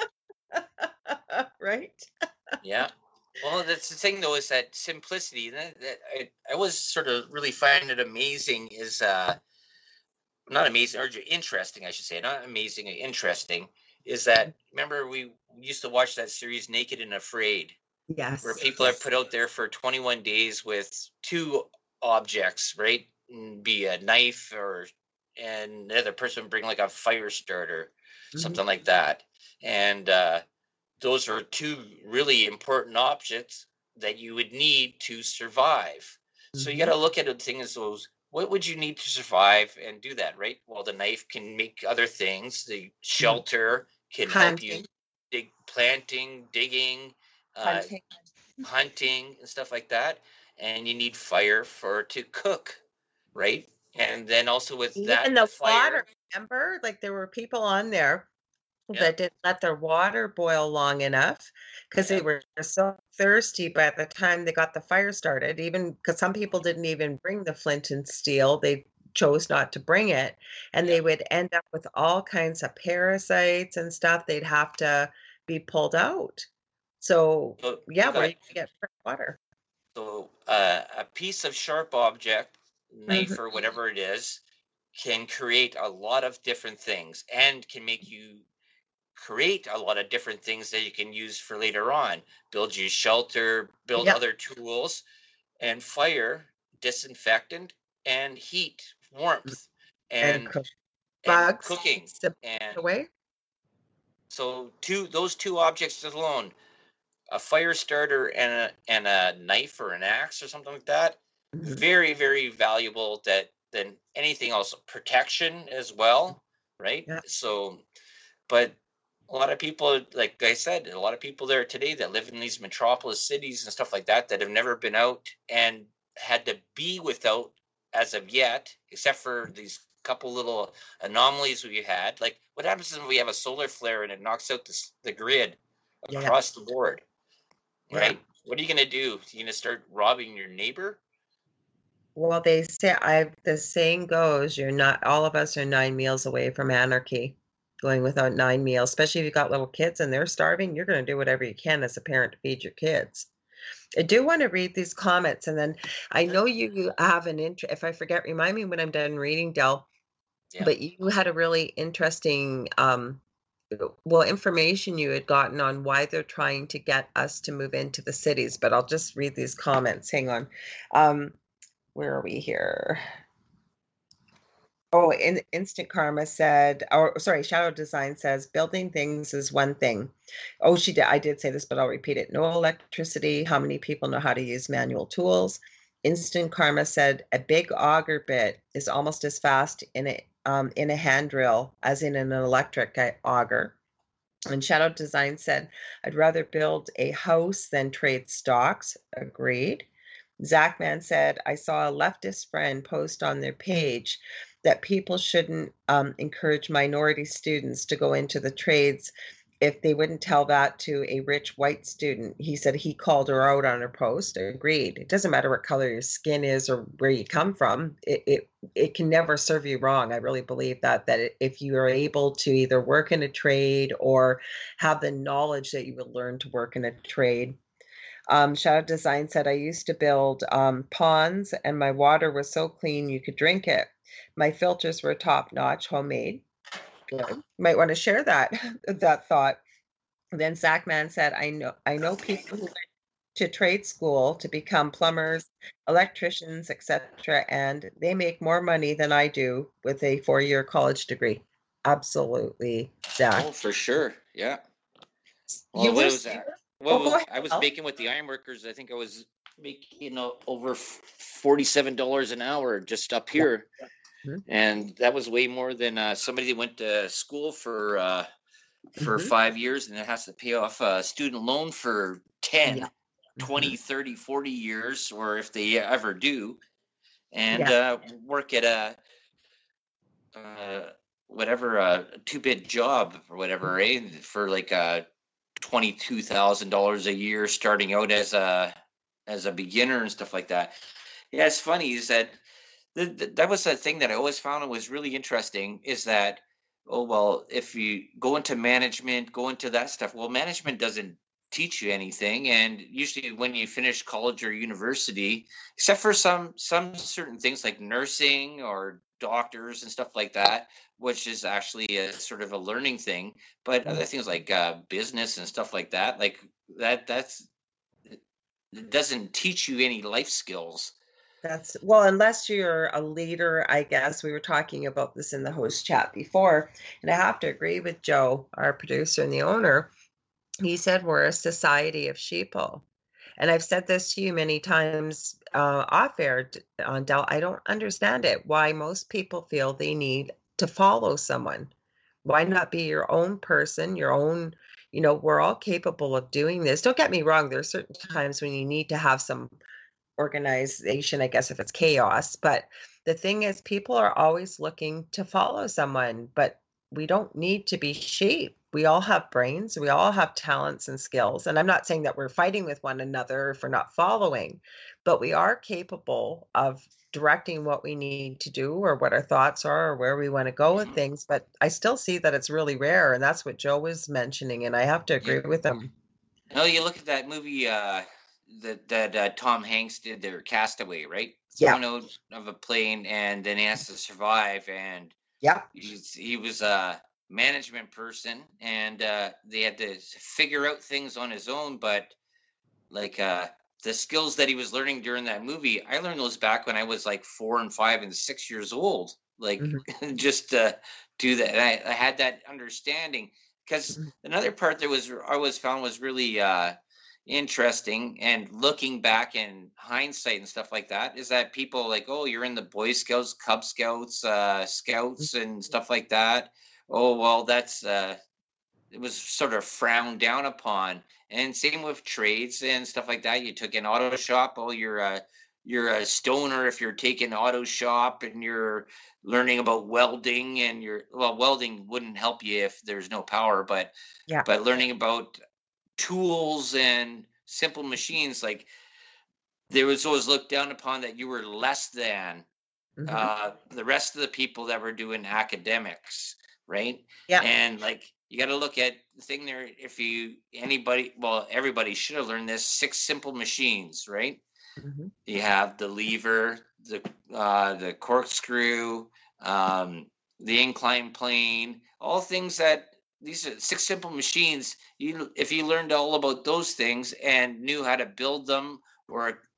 Right? yeah. Well, that's the thing though, is that simplicity. That, that I, I was sort of really find it amazing is uh not amazing or interesting, I should say, not amazing, interesting is that remember we used to watch that series Naked and Afraid, where Yes, people are yes. put out there for twenty-one days with two objects, right? Be a knife or and the other person bring like a fire starter, Mhm, something like that. And uh, those are two really important objects that you would need to survive. So you got mhm. to look at the thing as those. What would you need to survive and do that, right? Well, the knife can make other things. The Mm. shelter can help you Hunting, dig, planting, digging, uh, hunting. hunting and stuff like that, and you need fire for to cook, right? And then also with Even that the water, fire, remember? Like there were people on there yeah, that didn't let their water boil long enough because they yeah, were so thirsty by the time they got the fire started, even because some people didn't even bring the flint and steel. They chose not to bring it, and yeah. they would end up with all kinds of parasites and stuff. They'd have to be pulled out. So, So yeah, you where got you can get fresh water. so uh, a piece of sharp object, Mhm. knife or whatever it is, can create a lot of different things and can make you create a lot of different things that you can use for later on. Build you shelter, build Yep, other tools, and fire, disinfectant, and heat, warmth, and and cook and bugs cooking. to And away. so two those two objects alone, a fire starter and a and a knife or an axe or something like that, Mhm. very, very valuable that than anything else. Protection as well, right? Yeah, So but a lot of people, like I said, a lot of people there today that live in these metropolis cities and stuff like that that have never been out and had to be without as of yet, except for these couple little anomalies we had. Like, what happens if we have a solar flare and it knocks out the, the grid yeah, across the board, yeah. right? What are you going to do? You going to start robbing your neighbor? Well, they say I the saying goes, you're not all of us are nine meals away from anarchy. Going without nine meals, especially if you've got little kids and they're starving, you're going to do whatever you can as a parent to feed your kids. I do want to read these comments, and then I Sure. know you have an interest. If I forget, remind me when I'm done reading, Del. Yeah. But you had a really interesting, um, well, information you had gotten on why they're trying to get us to move into the cities. But I'll just read these comments. Hang on. Um, where are we here? Oh, in, Instant Karma said, or sorry, Shadow Design says, building things is one thing. Oh, she did. I did say this, but I'll repeat it. No electricity. How many people know how to use manual tools? Instant Karma said, a big auger bit is almost as fast in a um, in a hand drill as in an electric uh, auger. And Shadow Design said, I'd rather build a house than trade stocks. Agreed. Zachman said, I saw a leftist friend post on their page that people shouldn't um, encourage minority students to go into the trades if they wouldn't tell that to a rich white student. He said he called her out on her post. Agreed. It doesn't matter what color your skin is or where you come from. It it, it can never serve you wrong. I really believe that, that if you are able to either work in a trade or have the knowledge that you will learn to work in a trade. Um, Shadow Design said, I used to build um, ponds and my water was so clean you could drink it. My filters were top notch, homemade. Good. You might want to share that that thought. Then Zachman said, I know I know people who went to trade school to become plumbers, electricians, et cetera, and they make more money than I do with a four-year college degree. Absolutely, Zach. Oh, for sure. Yeah. You Well, what were was that? oh, Well, go ahead. I was Al. making with the ironworkers. I think I was making uh, over forty-seven dollars an hour just up Yeah. here, Mm-hmm. and that was way more than uh, somebody that went to school for uh, for Mm-hmm. five years and then has to pay off a student loan for ten, Yeah. twenty, Mm-hmm. thirty, forty years, or if they ever do, and Yeah. uh, work at a uh, whatever uh, two bit job or whatever, eh? For like uh, twenty two thousand dollars a year, starting out as a as a beginner and stuff like that. Yeah, it's funny is that th- th- that was a thing that I always found was really interesting. Is that oh well, if you go into management, go into that stuff. Well, management doesn't teach you anything, and usually when you finish college or university, except for some some certain things like nursing or doctors and stuff like that, which is actually a sort of a learning thing. But other things like uh, business and stuff like that, like that, that's it doesn't teach you any life skills. That's well, unless you're a leader, I guess. We were talking about this in the host chat before, and I have to agree with Joe, our producer and the owner. He said we're a society of sheeple. And I've said this to you many times uh, off air on Dell. I don't understand it. Why most people feel they need to follow someone. Why not be your own person, your own, you know, we're all capable of doing this. Don't get me wrong, there's certain times when you need to have some organization, I guess, if it's chaos. But the thing is, people are always looking to follow someone, but we don't need to be sheep. We all have brains, we all have talents and skills. And I'm not saying that we're fighting with one another for not following, but we are capable of directing what we need to do or what our thoughts are or where we want to go with Mhm. things. But I still see that it's really rare. And that's what Joe was mentioning. And I have to Yeah. agree with him. Oh, you look at that movie uh, that that uh, Tom Hanks did, their Castaway, right? Yeah. Thrown out of a plane and then he has to survive, and Yeah. he's, he was a management person, and uh, they had to figure out things on his own. But like uh, the skills that he was learning during that movie, I learned those back when I was like four and five and six years old. Like Mhm. just to do that, and I, I had that understanding because Mhm. another part that was I always found was really uh, interesting, and looking back in hindsight and stuff like that, is that people like, oh, you're in the Boy Scouts, Cub Scouts, uh, Scouts, and stuff like that. Oh well, that's uh, it was sort of frowned down upon. And same with trades and stuff like that. You took an auto shop, oh, you're a you're a stoner if you're taking auto shop and you're learning about welding, and you're well, welding wouldn't help you if there's no power, but Yeah. but learning about tools and simple machines, like there was always looked down upon that you were less than Mhm. uh, the rest of the people that were doing academics, right? Yeah. And like you got to look at the thing there. If you anybody, well, everybody should have learned this: six simple machines, right? Mhm. You have the lever, the uh, the corkscrew, um, the incline plane, all things that these are six simple machines. You, if you learned all about those things and knew how to build them or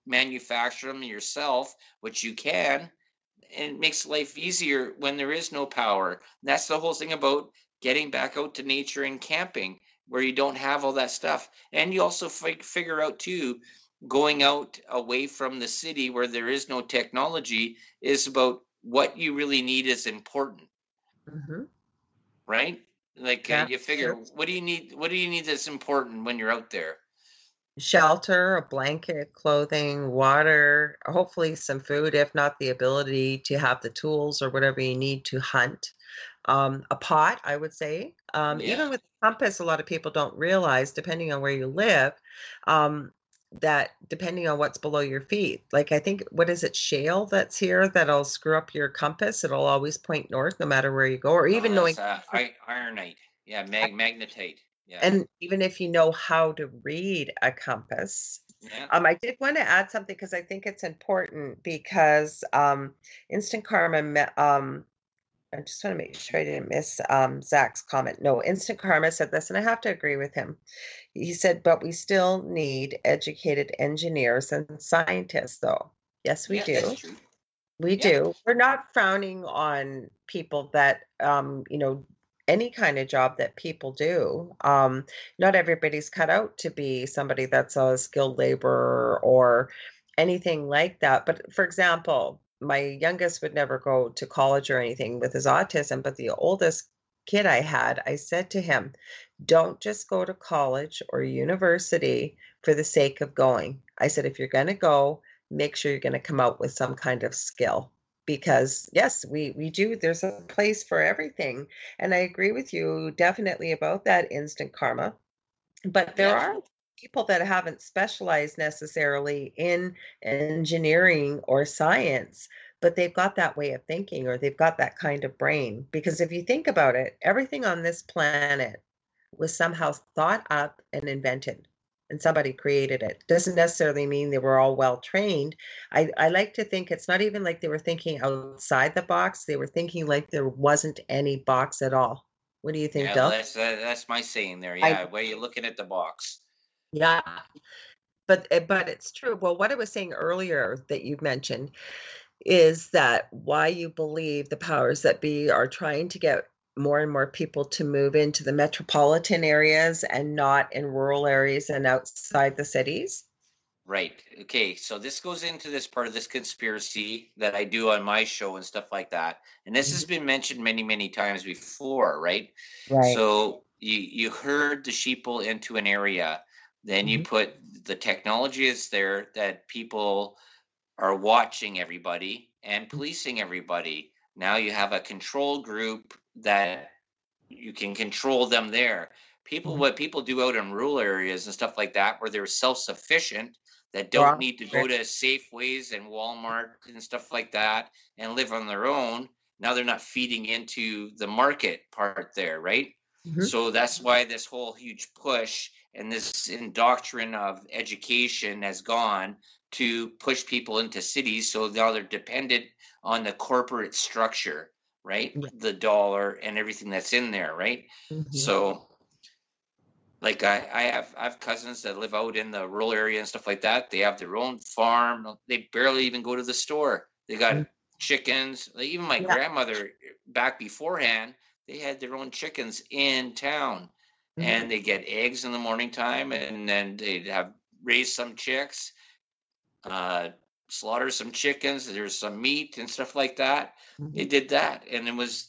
manufacture them yourself, which you can, and it makes life easier when there is no power. And that's the whole thing about getting back out to nature and camping, where you don't have all that stuff. And you also fig- figure out too, going out away from the city where there is no technology is about what you really need is important, Mm-hmm. right? Like uh, Yeah. you figure, what do you need? What do you need that's important when you're out there? Shelter, a blanket, clothing, water, hopefully some food, if not the ability to have the tools or whatever you need to hunt. Um, a pot, I would say. Um, Yeah. even with a compass, a lot of people don't realize, depending on where you live, um, that depending on what's below your feet, like I think, what is it, shale that's here that'll screw up your compass? It'll always point north no matter where you go, or Oh, even knowing. that's uh, I, ironite. Yeah, mag magnetite. Yeah. And even if you know how to read a compass, Yeah. um, I did want to add something because I think it's important because um, Instant Karma, me- um, I just want to make sure I didn't miss um, Zach's comment. No, Instant Karma said this, and I have to agree with him. He said, but we still need educated engineers and scientists, though. Yes, we Yeah, that's do. true. We Yeah. do. We're not frowning on people that, um, you know, any kind of job that people do. Um, not everybody's cut out to be somebody that's a skilled laborer or anything like that. But for example, my youngest would never go to college or anything with his autism, but the oldest kid I had, I said to him, don't just go to college or university for the sake of going. I said, if you're going to go, make sure you're going to come out with some kind of skill, because yes, we we do, there's a place for everything, and I agree with you definitely about that Instant Karma. But there Yeah. are people that haven't specialized necessarily in engineering or science, but they've got that way of thinking, or they've got that kind of brain, because if you think about it, everything on this planet was somehow thought up and invented, and somebody created it. Doesn't necessarily mean they were all well trained. I, I like to think it's not even like they were thinking outside the box. They were thinking like there wasn't any box at all. What do you think, Yeah, Bill? that's uh, that's my saying there. I Yeah, where you looking at the box. Yeah, but eh, but it's true. Well, what I was saying earlier that you mentioned is that why you believe the powers that be are trying to get more and more people to move into the metropolitan areas and not in rural areas and outside the cities. Right. Okay. So this goes into this part of this conspiracy that I do on my show and stuff like that. And this has Mhm. been mentioned many, many times before, right? Right. So you you herd the sheeple into an area, then you Mhm. put the technology is there that people are watching everybody and policing everybody. Now you have a control group that you can control them there. People, Mhm. what people do out in rural areas and stuff like that, where they're self-sufficient, that don't Wrong. need to go to Safeways and Walmart and stuff like that and live on their own. Now they're not feeding into the market part there, right? Mhm. So that's why this whole huge push and this indoctrination of education has gone to push people into cities. So now they're dependent on the corporate structure, right? Yeah. The dollar and everything that's in there, right? Mhm. So like I, I have I have cousins that live out in the rural area and stuff like that. They have their own farm. They barely even go to the store. They got Mhm. chickens. Like even my Yeah. grandmother back beforehand, they had their own chickens in town. Mhm. And they get eggs in the morning time and then they'd have raised some chicks, uh, slaughter some chickens, there's some meat and stuff like that. They Mhm. did that and it was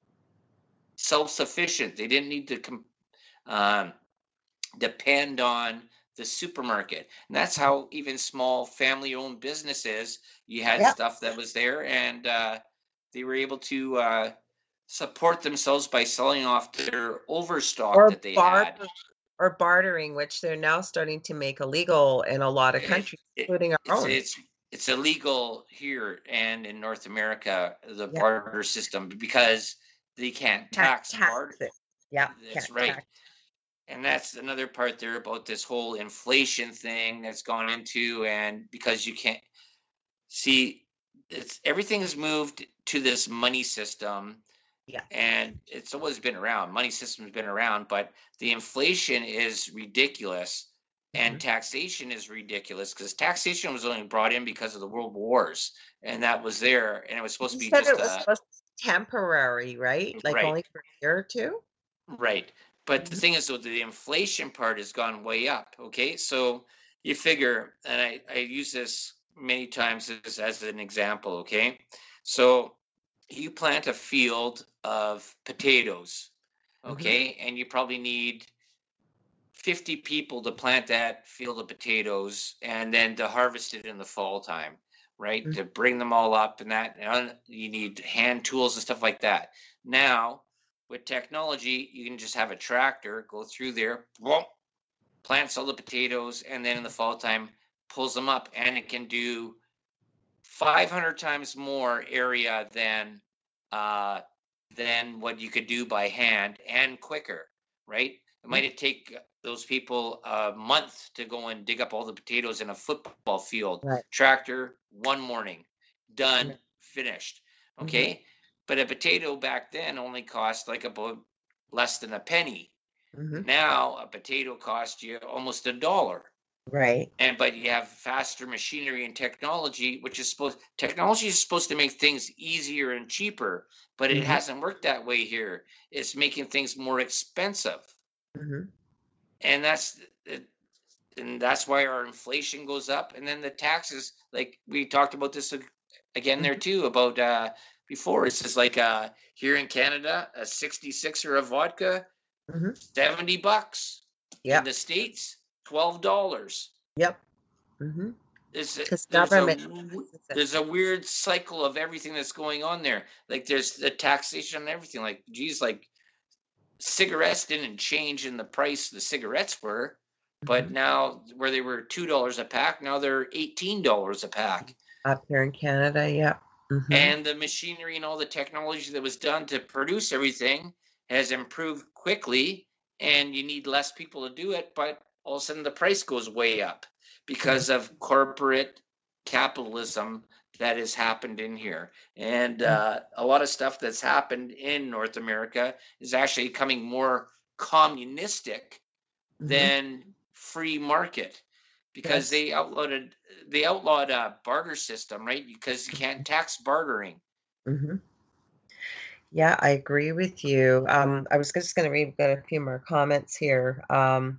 self-sufficient. They didn't need to com- um, depend on the supermarket. And that's how even small family-owned businesses, you had Yeah. stuff that was there, and uh, they were able to uh, support themselves by selling off their overstock Or that they had. barter or bartering, which they're now starting to make illegal in a lot of It, countries, it, including our it's own. it's it's illegal here and in North America, the Yeah. barter system, because they can't Can't tax tax barter. it. Yeah. That's Can't right. tax. And that's another part there about this whole inflation thing that's gone into, and because you can't see, it's everything has moved to this money system, Yeah. and it's always been around. Money system's been around, but the inflation is ridiculous. And taxation is ridiculous because taxation was only brought in because of the world wars, and that was there, and it was supposed You to be said just it was a supposed to be temporary, right? Like right, only for a year or two? right. But the Mhm. thing is, though, the inflation part has gone way up. Okay, so you figure, and I I use this many times as, as an example. Okay, so you plant a field of potatoes. Mhm. Okay, and you probably need fifty people to plant that field of potatoes and then to harvest it in the fall time, right? Mhm. To bring them all up and that, and you need hand tools and stuff like that. Now, with technology, you can just have a tractor go through there, whoop, plants all the potatoes, and then in the fall time pulls them up, and it can do five hundred times more area than uh, than what you could do by hand and quicker, right? It might take those people a month to go and dig up all the potatoes in a football field. Right. Tractor, one morning, done, Right. finished. Mhm. Okay, but a potato back then only cost like about less than a penny. Mhm. Now a potato costs you almost a dollar. Right. And but you have faster machinery and technology, which is supposed technology is supposed to make things easier and cheaper, but it Mhm. hasn't worked that way here. It's making things more expensive, Mhm. and that's and that's why our inflation goes up, and then the taxes. Like we talked about this again there Mhm. too about uh, before. It's just like uh, here in Canada, a sixty-sixer of vodka, Mhm. seventy bucks. In Yep. the States, twelve dollars. Yep. Mhm. There's a, 'Cause there's a government w- taxes it. there's a weird cycle of everything that's going on there. Like there's the taxation and everything. Like, geez, like cigarettes didn't change in the price the cigarettes were, but Mhm. now where they were two dollars a pack, now they're eighteen dollars a pack. Up here in Canada, yep. Mhm. And the machinery and all the technology that was done to produce everything has improved quickly, and you need less people to do it, but all of a sudden the price goes way up Mhm. because of corporate capitalism that has happened in here. And Mhm. uh, a lot of stuff that's happened in North America is actually becoming more communistic Mhm. than free market because Yes. they outlawed they outlawed a barter system, right? Because you can't tax bartering. Mhm. Yeah, I agree with you. Um, I was just gonna read, we've got a few more comments here. Um,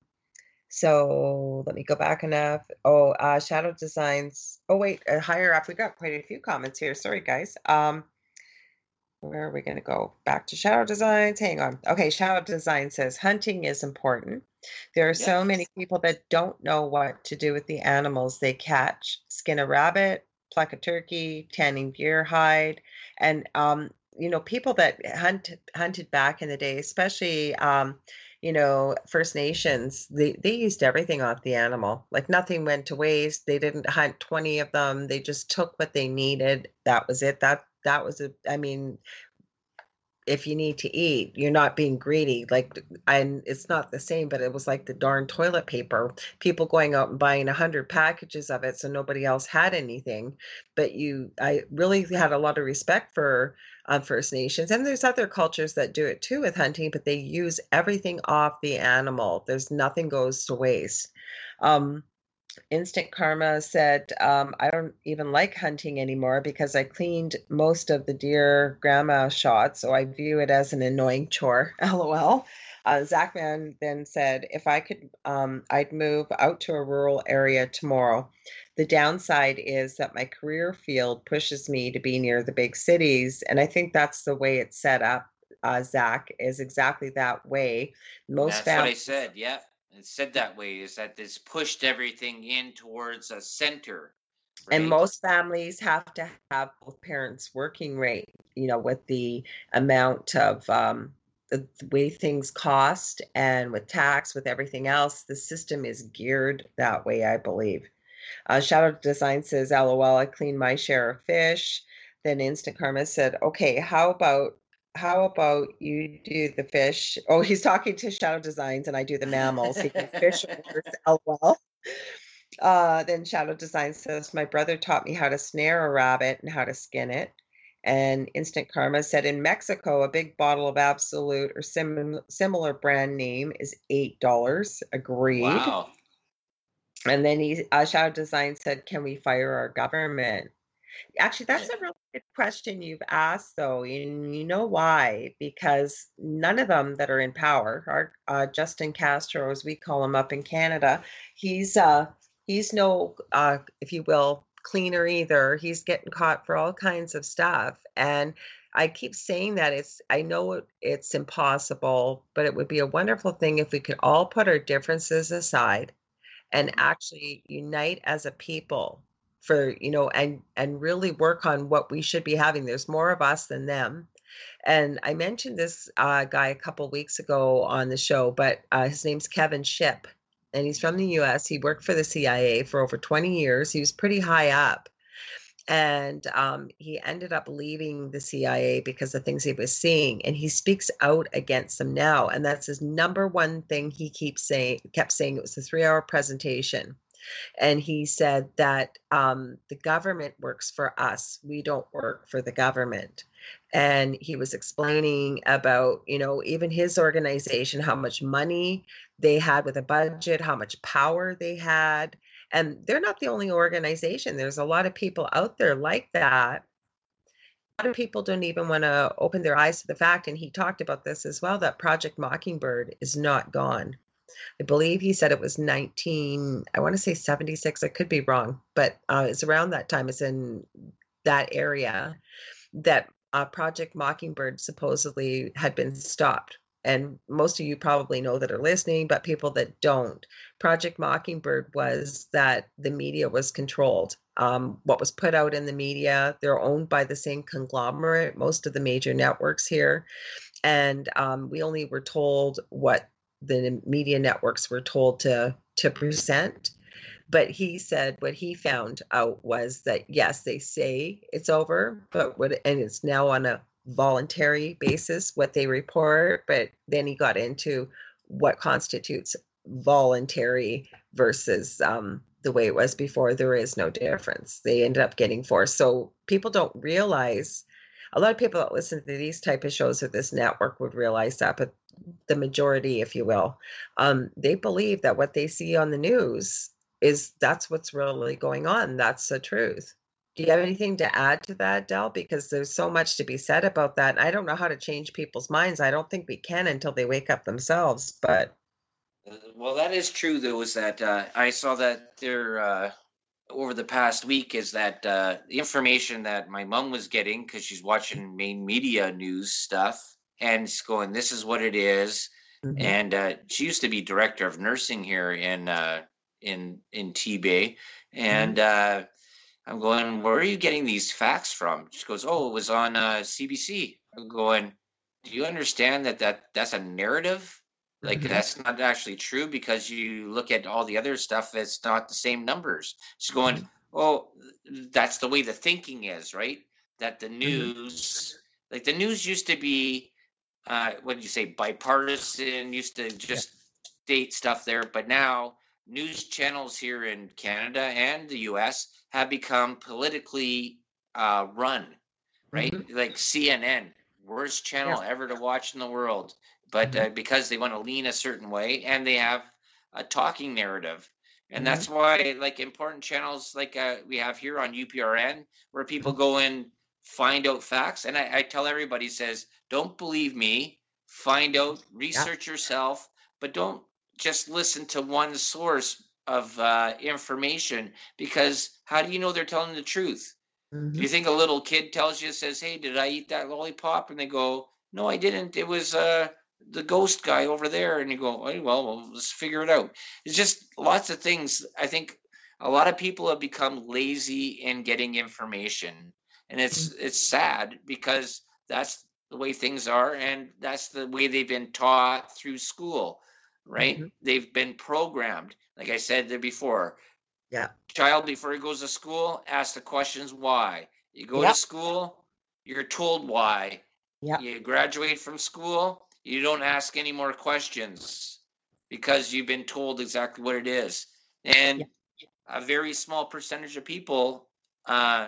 so let me go back enough. Oh, uh, Shadow Designs. Oh, wait, uh, higher up. We got quite a few comments here. Sorry, guys. Um, where are we going to go? Back to Shadow Designs. Hang on. Okay, Shadow Design says hunting is important. There are Yeah, so many people that don't know what to do with the animals they catch. Skin a rabbit, pluck a turkey, tanning deer hide, and um, you know, people that hunt hunted back in the day, especially um, you know, First Nations, they they used everything off the animal. Like nothing went to waste. They didn't hunt twenty of them. They just took what they needed. That was it. That that was a, I mean, if you need to eat, you're not being greedy. Like, and it's not the same, but it was like the darn toilet paper. People going out and buying a hundred packages of it, so nobody else had anything. But you, I really had a lot of respect for um, First Nations, and there's other cultures that do it too with hunting, but they use everything off the animal. There's nothing goes to waste. Um, Instant Karma said, um, I don't even like hunting anymore because I cleaned most of the deer grandma shot, so I view it as an annoying chore. LOL. Uh, Zachman then said, if I could, um, I'd move out to a rural area tomorrow. The downside is that my career field pushes me to be near the big cities, and I think that's the way it's set up. Uh, Zach is exactly that way. Most that's what I families. said. Yeah, it said that way is that this pushed everything in towards a center, And right? most families have to have both parents working, right? You know, with the amount of um, the, the way things cost and with tax, with everything else, the system is geared that way, I believe. Uh, Shadow Design says, LOL, I clean my share of fish. Then Instant Karma said, okay, how about how about you do the fish? Oh, he's talking to Shadow Designs and I do the mammals. He goes, fish are worse, LOL. Uh, then Shadow Design says, my brother taught me how to snare a rabbit and how to skin it. And Instant Karma said, in Mexico, a big bottle of Absolute or sim- similar brand name is eight dollars. Agreed. Wow. And then he, uh, Shadow Design said, "Can we fire our government?" Actually, Yeah. that's a really good question you've asked, though, and you know why? Because none of them that are in power, our uh, Justin Castro, as we call him up in Canada, he's uh he's no uh if you will cleaner either. He's getting caught for all kinds of stuff, and I keep saying that it's I know it, it's impossible, but it would be a wonderful thing if we could all put our differences aside and Mhm. actually unite as a people for you know and and really work on what we should be having. There's more of us than them. And I mentioned this uh, guy a couple weeks ago on the show, but uh, his name's Kevin Ship, and he's from the U S. He worked for the C I A for over twenty years. He was pretty high up, and um, he ended up leaving the C I A because of things he was seeing, and he speaks out against them now, and that's his number one thing he keeps saying kept saying. It was a three hour presentation, and he said that um, the government works for us. We don't work for the government. And he was explaining about, you know, even his organization, how much money they had with a budget, how much power they had. And they're not the only organization. There's a lot of people out there like that. A lot of people don't even want to open their eyes to the fact, and he talked about this as well, that Project Mockingbird is not gone. I believe he said it was nineteen, I want to say seventy-six. I could be wrong, but uh, it's around that time. It's in that area that uh, Project Mockingbird supposedly had been stopped. And most of you probably know that are listening, but people that don't. Project Mockingbird was that the media was controlled. Um, what was put out in the media, they're owned by the same conglomerate, most of the major networks here. And um, we only were told what the media networks were told to to present. But he said what he found out was that yes, they say it's over, but what and it's now on a voluntary basis what they report. But then he got into what constitutes voluntary versus um, the way it was before. There is no difference. They ended up getting forced. So people don't realize. A lot of people that listen to these type of shows or this network would realize that, but the majority, if you will, um, they believe that what they see on the news is that's what's really going on. That's the truth. Do you have anything to add to that, Del? Because there's so much to be said about that. And I don't know how to change people's minds. I don't think we can until they wake up themselves. But Uh, Well, that is true, though, is that uh, I saw that there uh, over the past week is that uh, the information that my mom was getting because she's watching main media news stuff and it's going, this is what it is. Mhm. And uh, she used to be director of nursing here in uh, in in T-Bay. Mhm. And uh, I'm going, where are you getting these facts from? She goes, oh, it was on uh, C B C. I'm going, do you understand that, that that's a narrative? Like Mhm. that's not actually true because you look at all the other stuff, it's not the same numbers. She's going, Mhm. oh, that's the way the thinking is, right? That the Mhm. news, like the news used to be, uh, what did you say, bipartisan, used to Yeah. just state stuff there, but now news channels here in Canada and the U S have become politically uh, run, right? Mhm. Like C N N, worst Yeah. channel ever to watch in the world, but Mhm. uh, because they want to lean a certain way and they have a talking narrative. And Mhm. that's why, like important channels like uh, we have here on U P R N, where people Mhm. go and find out facts. And I, I tell everybody, says, don't believe me, find out, Yeah. research yourself, but don't just listen to one source of uh, information because how do you know they're telling the truth? Do Mhm. you think a little kid tells you, says, "Hey, did I eat that lollipop?" And they go, "No, I didn't. It was uh, the ghost guy over there." And you go, "Oh, well, well, let's figure it out." It's just lots of things. I think a lot of people have become lazy in getting information, and it's Mhm. it's sad because that's the way things are, and that's the way they've been taught through school, right? Mhm. They've been programmed. Like I said there before, Yeah. child before he goes to school asks the questions why. You go to Yep. school, you're told why. Yep. You graduate from school, you don't ask any more questions because you've been told exactly what it is. Yeah. And a very small percentage of people uh,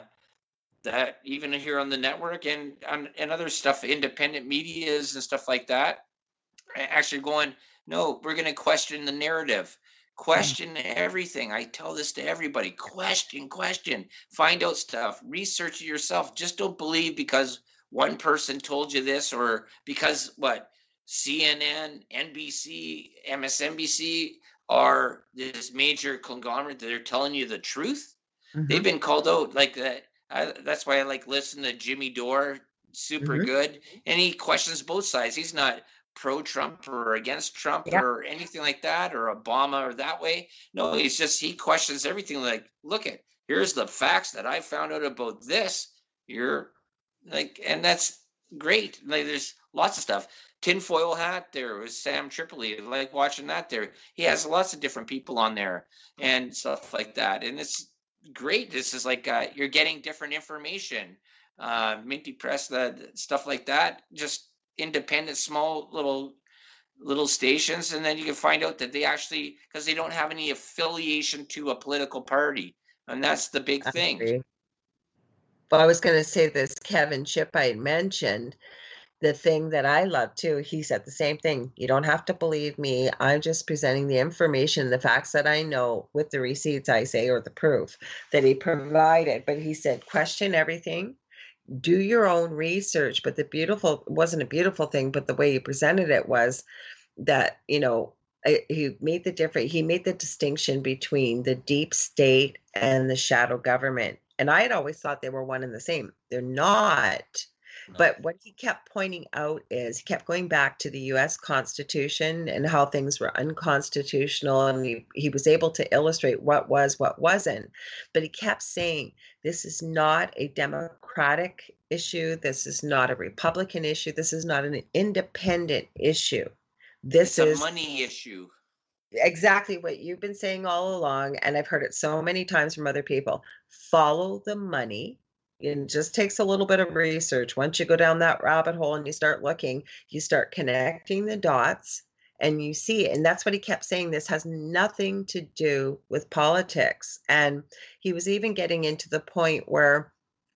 that even here on the network and and other stuff, independent medias and stuff like that, actually going, no, we're going to question the narrative Question everything. I tell this to everybody. Question, question. Find out stuff. Research it yourself. Just don't believe because one person told you this, or because what C N N, N B C, M S N B C are this major conglomerate that are telling you the truth. They've Mm-hmm. been called out like that. I, that's why I like listening to Jimmy Dore. Super Mm-hmm. good, and he questions both sides. He's not pro-Trump or against Trump Yeah. or anything like that, or Obama or that way. No, he's just he questions everything. Like, look at here's the facts that I found out about this. You're like, and that's great. Like, there's lots of stuff. Tinfoil hat. There was Sam Tripoli. Like watching that. There, he has lots of different people on there and stuff like that, and it's great. This is like uh, you're getting different information. Uh, Minty Press, that stuff like that. Just independent, small little little stations, and then you can find out that they actually, because they don't have any affiliation to a political party, and that's the big I thing. agree. Well, I was going to say this Kevin Chip I mentioned. The thing that I love too, he said the same thing. You don't have to believe me. I'm just presenting the information, the facts that I know with the receipts, I say, or the proof that he provided. But he said, question everything, do your own research. But the beautiful, it wasn't a beautiful thing, but the way he presented it was that, you know, I- he made the difference. He made the distinction between the deep state and the shadow government. And I had always thought they were one and the same. They're not. No. But what he kept pointing out is he kept going back to the U S Constitution and how things were unconstitutional. And he, he was able to illustrate what was, what wasn't. But he kept saying, this is not a Democratic issue. This is not a Republican issue. This is not an independent issue. This It's a is money issue. exactly what you've been saying all along, and I've heard it so many times from other people. Follow the money. It just takes a little bit of research. Once you go down that rabbit hole and you start looking, you start connecting the dots and you see it. And that's what he kept saying. This has nothing to do with politics. And he was even getting into the point where,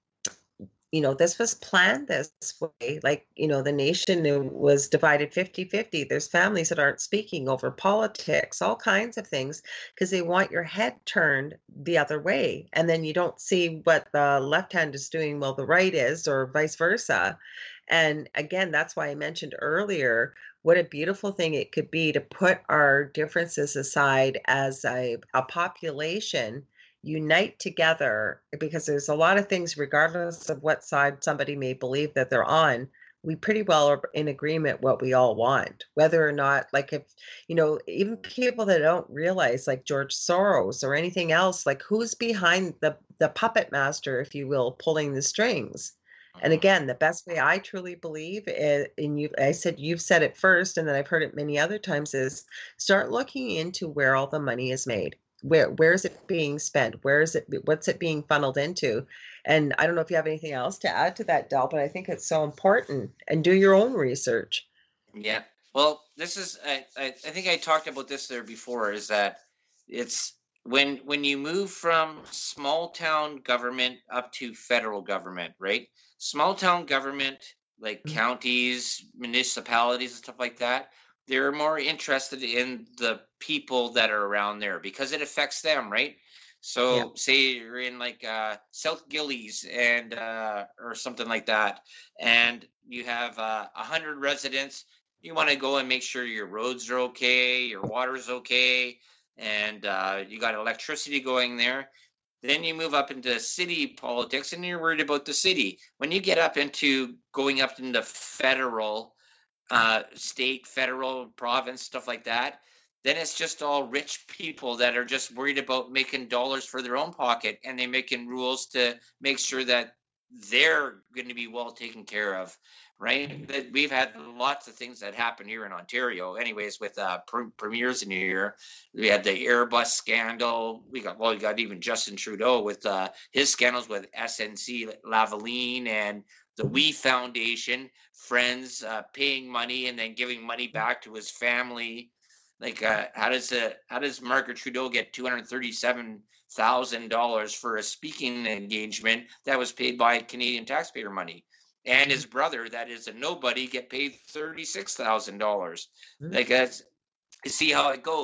you know, this was planned this way. Like, you know, the nation was divided fifty fifty. There's families that aren't speaking over politics, all kinds of things, because they want your head turned the other way. And then you don't see what the left hand is doing while the right is, or vice versa. And again, that's why I mentioned earlier what a beautiful thing it could be to put our differences aside as a, a population, unite together, because there's a lot of things, regardless of what side somebody may believe that they're on, we pretty well are in agreement what we all want, whether or not, like, if, you know, even people that don't realize, like George Soros or anything else, like who's behind the the puppet master, if you will, pulling the strings. And again, the best way I truly believe it, and you, I said you've said it first, and then I've heard it many other times, is start looking into where all the money is made. Where where is it being spent? Where is it? What's it being funneled into? And I don't know if you have anything else to add to that, Del, but I think it's so important. And do your own research. Yeah. Well, this is I, I, I think I talked about this there before, is that it's when when you move from small town government up to federal government, right? Small town government, like Mhm. counties, municipalities and stuff like that, they're more interested in the people that are around there because it affects them, right? Yeah. So say you're in like uh, South Gillies and uh, or something like that, and you have uh, a hundred residents. You want to go and make sure your roads are okay, your water's okay, and uh, you got electricity going there. Then you move up into city politics and you're worried about the city. When you get up into going up into federal, uh, state, federal, province, stuff like that, then it's just all rich people that are just worried about making dollars for their own pocket, and they're making rules to make sure that they're going to be well taken care of, right? That we've had lots of things that happen here in Ontario, anyways, with uh, pre- premiers in here. We had the Airbus scandal. We got well, we got even Justin Trudeau with uh, his scandals with S N C Lavalin and the We Foundation, friends uh, paying money and then giving money back to his family. Like, uh, how does a, how does Margaret Trudeau get two hundred thirty-seven thousand dollars for a speaking engagement that was paid by Canadian taxpayer money? And his brother, that is a nobody, get paid thirty-six thousand dollars. Mhm. Like, that's, you see how it goes.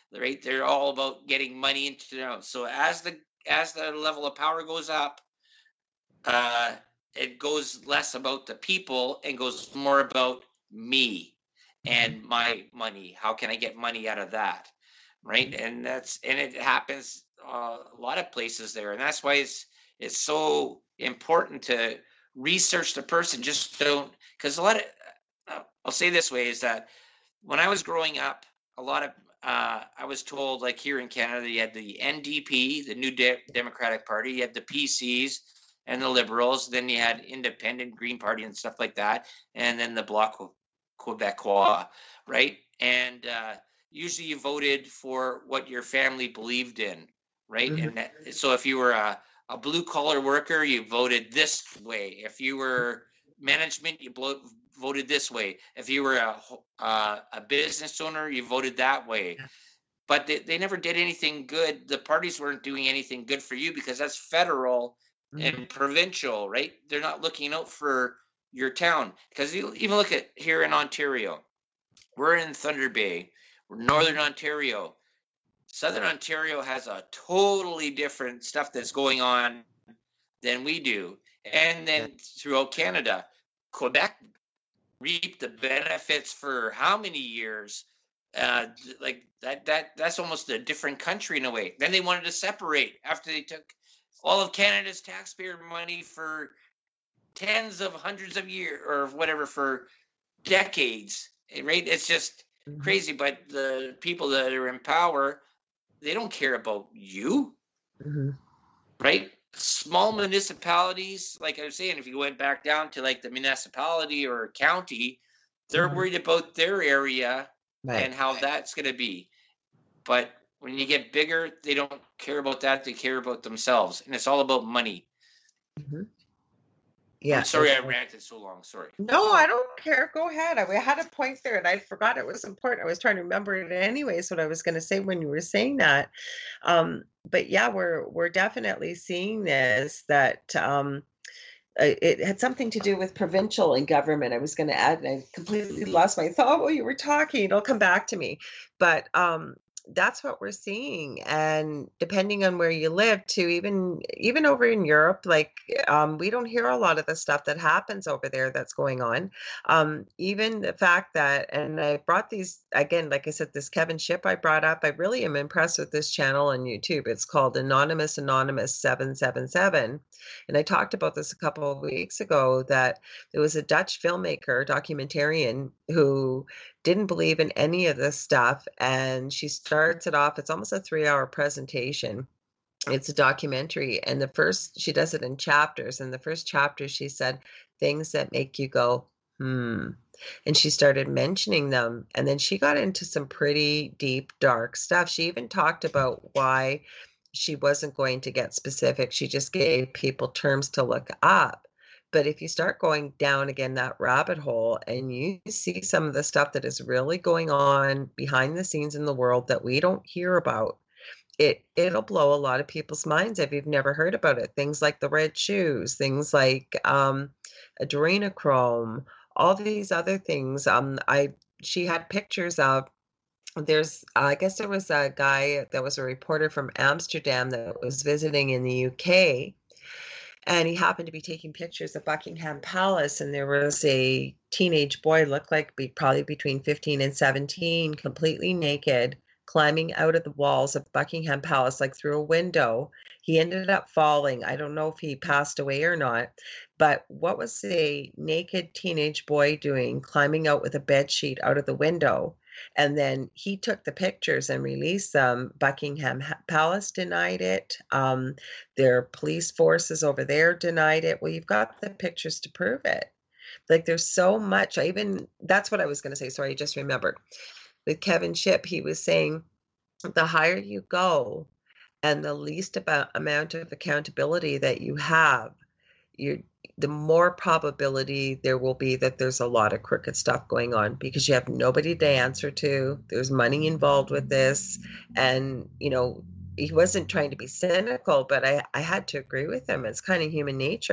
right? They're all about getting money into their own. So as the as the level of power goes up, uh, it goes less about the people and goes more about me and my money. How can I get money out of that, right? And that's and it happens uh, a lot of places there, and that's why it's it's so important to research the person. Just don't, because a lot of uh, I'll say this way is that when I was growing up, a lot of uh, I was told, like here in Canada, you had the N D P, the New De- Democratic Party, you had the P Cs and the Liberals, then you had Independent, Green Party, and stuff like that, and then the Bloc Quebecois, right? And uh, usually you voted for what your family believed in, right? Mhm. And that, so if you were a, a blue collar worker, you voted this way. If you were management, you blo- voted this way. If you were a uh, a business owner, you voted that way. But they, they never did anything good. The parties weren't doing anything good for you because that's federal Mhm. and provincial, right? They're not looking out for your town. Because you even look at here in Ontario, we're in Thunder Bay, we're Northern Ontario. Southern Ontario has a totally different stuff that's going on than we do. And then throughout Canada, Quebec reaped the benefits for how many years? Uh, like that, that, that's almost a different country in a way. Then they wanted to separate after they took all of Canada's taxpayer money for tens of hundreds of years or whatever for decades, right? It's just Mhm. crazy. But the people that are in power, they don't care about you, Mhm. right? Small municipalities, like I was saying, if you went back down to like the municipality or county, they're Mhm. worried about their area Right. and how that's going to be. But when you get bigger, they don't care about that. They care about themselves. And it's all about money. Mhm. I'm Yeah. sorry I ranted so long. Sorry. No, I don't care. Go ahead. I we had a point there and I forgot it was important. I was trying to remember it anyways, what I was going to say when you were saying that. Um, but yeah, we're we're definitely seeing this that um uh, it had something to do with provincial and government. I was going to add, and I completely lost my thought while you were talking. It'll come back to me. But um, that's what we're seeing, and depending on where you live, too, even even over in Europe, like um, we don't hear a lot of the stuff that happens over there that's going on. Um, even the fact that, and I brought these again, like I said, this Kevin Ship I brought up. I really am impressed with this channel on YouTube. It's called Anonymous Anonymous seven seven seven. And I talked about this a couple of weeks ago that there was a Dutch filmmaker, documentarian, who didn't believe in any of this stuff. And she starts it off, it's almost a three hour presentation. It's a documentary. And the first, she does it in chapters. And the first chapter, she said, things that make you go, hmm. And she started mentioning them. And then she got into some pretty deep, dark stuff. She even talked about why she wasn't going to get specific. She just gave people terms to look up. But if you start going down again that rabbit hole and you see some of the stuff that is really going on behind the scenes in the world that we don't hear about, it it'll blow a lot of people's minds if you've never heard about it. Things like the red shoes, things like um, adrenochrome, all these other things. Um, I she had pictures of there's, I guess there was a guy that was a reporter from Amsterdam that was visiting in the U K, and he happened to be taking pictures of Buckingham Palace, and there was a teenage boy, looked like be probably between fifteen and seventeen, completely naked, climbing out of the walls of Buckingham Palace, like through a window. He ended up falling. I don't know if he passed away or not, but what was a naked teenage boy doing, climbing out with a bed sheet out of the window? And then he took the pictures and released them. Buckingham Palace denied it. Um, their police forces over there denied it. Well, you've got the pictures to prove it. Like there's so much. I even that's what I was going to say. Sorry, I just remembered. With Kevin Ship, he was saying the higher you go and the least about amount of accountability that you have, you the more probability there will be that there's a lot of crooked stuff going on because you have nobody to answer to. There's money involved with this. And, you know, he wasn't trying to be cynical, but I, I had to agree with him. It's kind of human nature.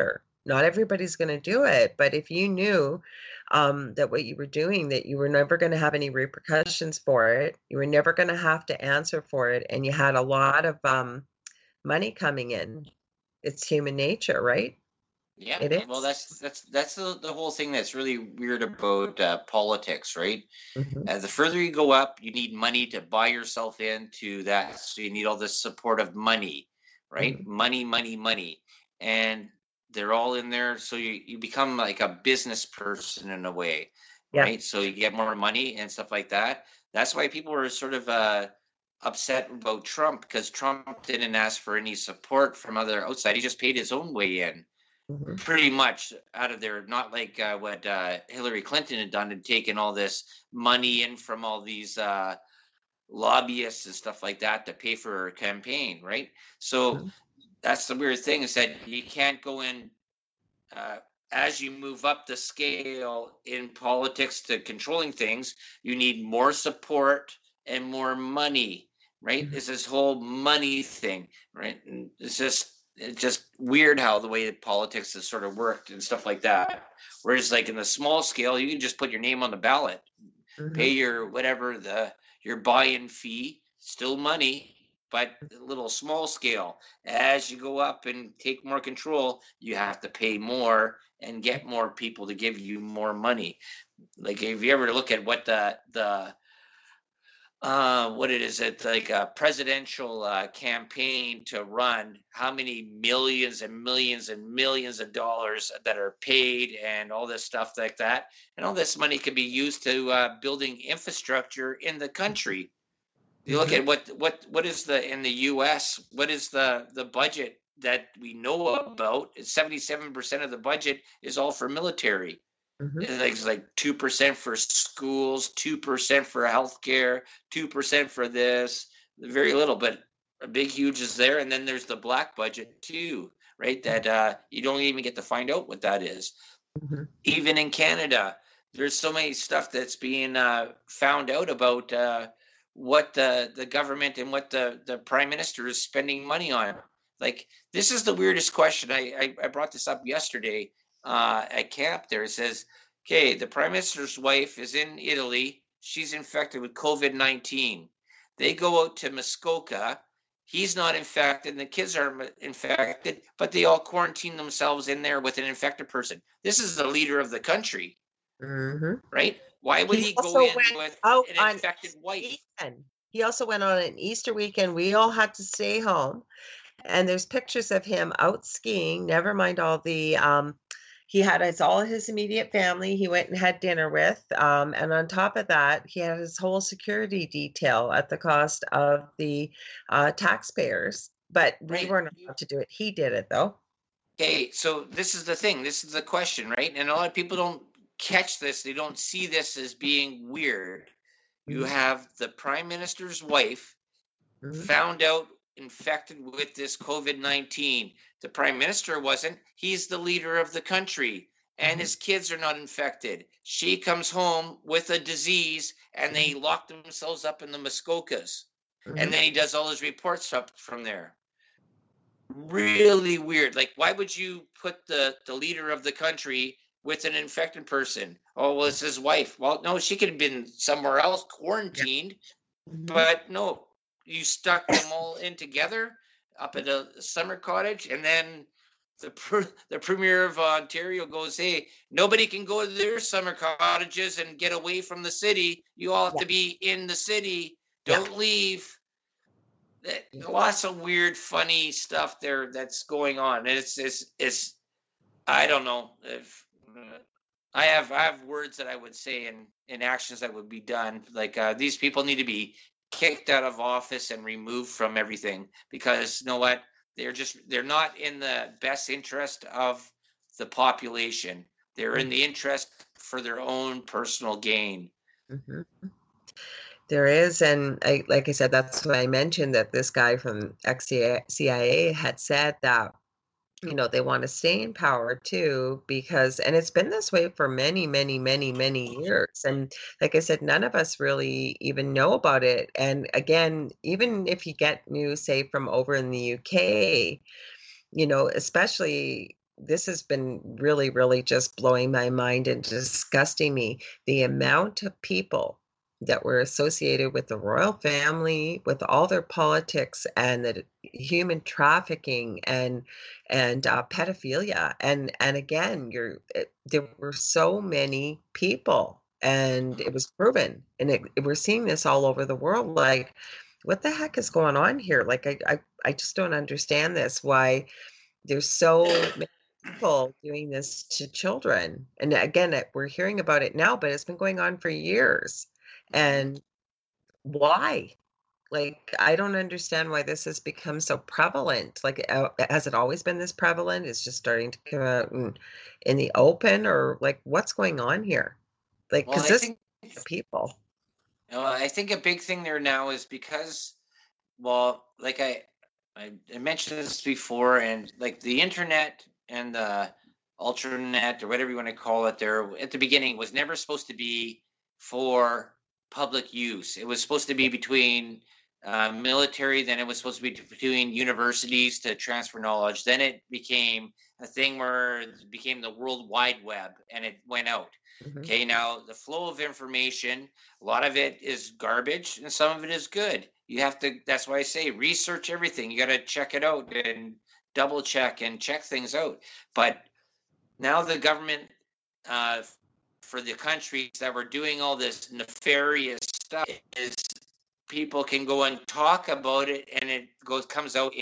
Not everybody's going to do it, but if you knew um, that what you were doing, that you were never going to have any repercussions for it, you were never going to have to answer for it, and you had a lot of um, money coming in, it's human nature, right? Yeah, It well, is. that's that's that's the, the whole thing that's really weird about uh, politics, right? Mhm, Uh, the further you go up, you need money to buy yourself into that. So you need all this support of money, right? mhm, Money, money, money. And they're all in there. So you, you become like a business person in a way, yeah. right? So you get more money and stuff like that. That's why people were sort of uh, upset about Trump, because Trump didn't ask for any support from other outside. He just paid his own way in, Mhm, pretty much out of there, not like uh, what uh, Hillary Clinton had done and taken all this money in from all these uh, lobbyists and stuff like that to pay for her campaign, right? So mhm, that's the weird thing, is that you can't go in uh, as you move up the scale in politics to controlling things. You need more support and more money, right? mhm, It's this whole money thing, right? And it's just it's just weird how the way that politics has sort of worked and stuff like that. Whereas like in the small scale, you can just put your name on the ballot, pay mhm, your whatever the your buy-in fee, still money, but a little small scale. As you go up and take more control, you have to pay more and get more people to give you more money. Like if you ever look at what the the uh, what it is, it's like a presidential uh, campaign to run, how many millions and millions and millions of dollars that are paid and all this stuff like that. And all this money could be used to uh, building infrastructure in the country. You look mhm, at what what what is the in the U S, what is the the budget that we know about? seventy-seven percent of the budget is all for military. mhm, It's like two percent for schools, two percent for healthcare, two percent for this. Very little, but a big huge is there. And then there's the black budget too, right? That uh, you don't even get to find out what that is. mhm, Even in Canada, there's so many stuff that's being uh, found out about uh, what the the government and what the the prime minister is spending money on. Like, this is the weirdest question. I I, I brought this up yesterday uh, at camp. There, it says, okay, the prime minister's wife is in Italy. She's infected with COVID nineteen. They go out to Muskoka. He's not infected, and the kids are infected, but they all quarantine themselves in there with an infected person. This is the leader of the country, mhm. right? Why would He he go also in went with out an on infected wife? weekend. He also went on an Easter weekend. We all had to stay home, and there's pictures of him out skiing. Never mind all the um, he had his all his immediate family he went and had dinner with, um, and on top of that, he had his whole security detail at the cost of the uh, taxpayers. But we Right. weren't allowed to do it. He did it though. Okay, so this is the thing. This is the question, right? And a lot of people don't catch this. They don't see this as being weird. You Mhm, have the prime minister's wife mhm, found out infected with this COVID nineteen. The prime minister wasn't. He's the leader of the country, and mhm, his kids are not infected. She comes home with a disease, and mhm, they lock themselves up in the Muskokas. And mhm, then he does all his reports up from there. Really weird. Like, why would you put the, the leader of the country with an infected person? Oh, well, it's his wife. Well, no, she could have been somewhere else yeah, quarantined. mhm, But no, you stuck them all in together up at a summer cottage, and then the the premier of Ontario goes, "Hey, nobody can go to their summer cottages and get away from the city. You all have yeah, to be in the city. yeah, Don't leave." Eh, yeah. Lots of weird, funny stuff there that's going on, and it's it's it's I don't know if uh, I have I have words that I would say and and actions that would be done. Like uh, these people need to be kicked out of office and removed from everything, because you know what? They're just they're not in the best interest of the population. They're in Mhm, the interest for their own personal gain. mhm. There is, and I, like I said, that's why I mentioned that this guy from ex-C I A had said that, you know, they want to stay in power too, because, and it's been this way for many, many, many, many years. And like I said, none of us really even know about it. And again, even if you get news, say, from over in the U K, you know, especially this has been really, really just blowing my mind and disgusting me. The amount of people that were associated with the royal family, with all their politics and the human trafficking and and uh, pedophilia, and and again, you're it, there were so many people, and it was proven, and it, we're seeing this all over the world. Like, what the heck is going on here? Like, I I, I just don't understand this. Why there's so many people doing this to children. And again, it, we're hearing about it now, but it's been going on for years. Mhm. And why? Like, I don't understand why this has become so prevalent. Like, uh, has it always been this prevalent? It's just starting to come out in, in the open, or like, what's going on here? Like, Well, because I this think people. uh, I think a big thing there now is because, well, like I, I I mentioned this before, and like the internet and the ultranet or whatever you want to call it, there at the beginning was never supposed to be for public use. It was supposed to be between uh, military, then it was supposed to be between universities to transfer knowledge. Then it became a thing where it became the World Wide Web, and it went out. Mhm. Okay, now the flow of information, a lot of it is garbage and some of it is good. You have to, that's why I say research everything. You got to check it out and double check and check things out. But now the government, uh, for the countries that were doing all this nefarious stuff, is people can go and talk about it, and it goes comes out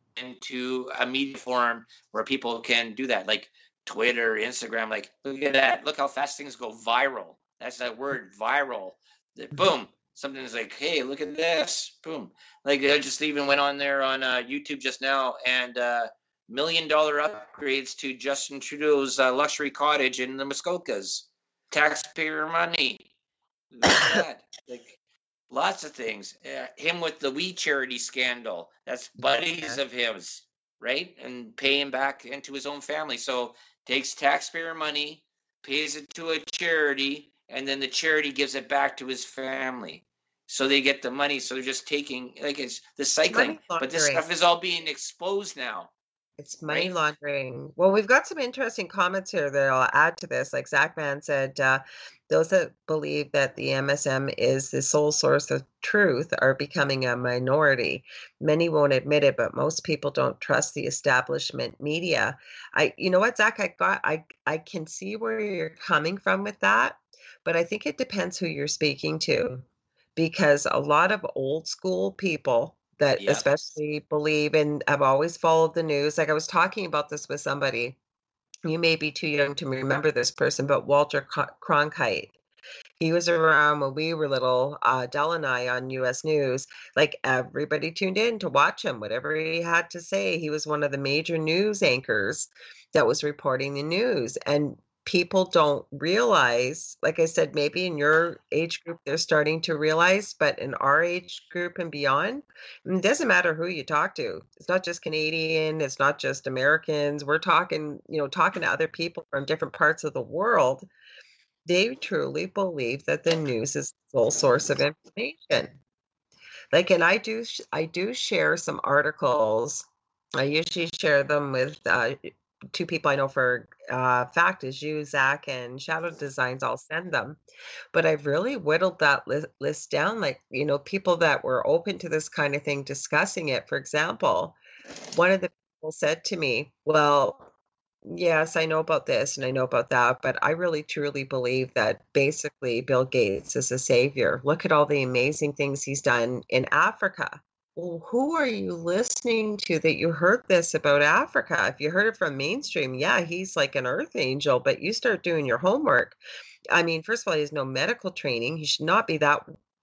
into a media form where people can do that, like Twitter, Instagram. Like, look at that! Look how fast things go viral. That's that word, viral. Boom! Something's like, hey, look at this! Boom! Like, I just even went on there on uh, YouTube just now, and uh, million dollar upgrades to Justin Trudeau's uh, luxury cottage in the Muskokas. Taxpayer money. Look at that. Like, lots of things. Uh, him with the We Charity scandal. That's buddies Yeah. of his, right? And paying back into his own family. So takes taxpayer money, pays it to a charity, and then the charity gives it back to his family. So they get the money. So they're just taking, like, it's the It's cycling. money But this laundering. stuff is all being exposed now, It's money right? laundering. Well, we've got some interesting comments here that I'll add to this. Like Zach Mann said, uh, those that believe that the M S M is the sole source of truth are becoming a minority. Many won't admit it, but most people don't trust the establishment media. I, you know what, Zach, I got, I, I can see where you're coming from with that, but I think it depends who you're speaking to, because a lot of old school people that Yep. especially believe and have always followed the news. Like, I was talking about this with somebody. You may be too young to remember this person, but Walter Cronkite. He was around when we were little, uh, Dell and I on U S News. Like, everybody tuned in to watch him, whatever he had to say. He was one of the major news anchors that was reporting the news. And people don't realize, like I said, maybe in your age group, they're starting to realize, but in our age group and beyond, it doesn't matter who you talk to. It's not just Canadian, it's not just Americans. We're talking, you know, talking to other people from different parts of the world. They truly believe that the news is the sole source of information. Like, and I do, I do share some articles. I usually share them with uh, two people I know for uh, fact is you, Zach, and Shadow Designs. I'll send them, but I've really whittled that list, list down. Like, you know, people that were open to this kind of thing, discussing it. For example, one of the people said to me, "Well, yes, I know about this and I know about that, but I really truly believe that basically Bill Gates is a savior. Look at all the amazing things he's done in Africa." Well, who are you listening to that you heard this about Africa? If you heard it from mainstream, yeah, he's like an earth angel, but you start doing your homework. I mean, first of all, he has no medical training. He should not be that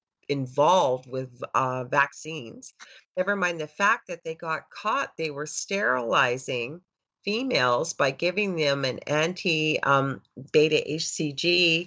involved with uh, vaccines. Never mind the fact that they got caught. They were sterilizing females by giving them an anti um, beta H C G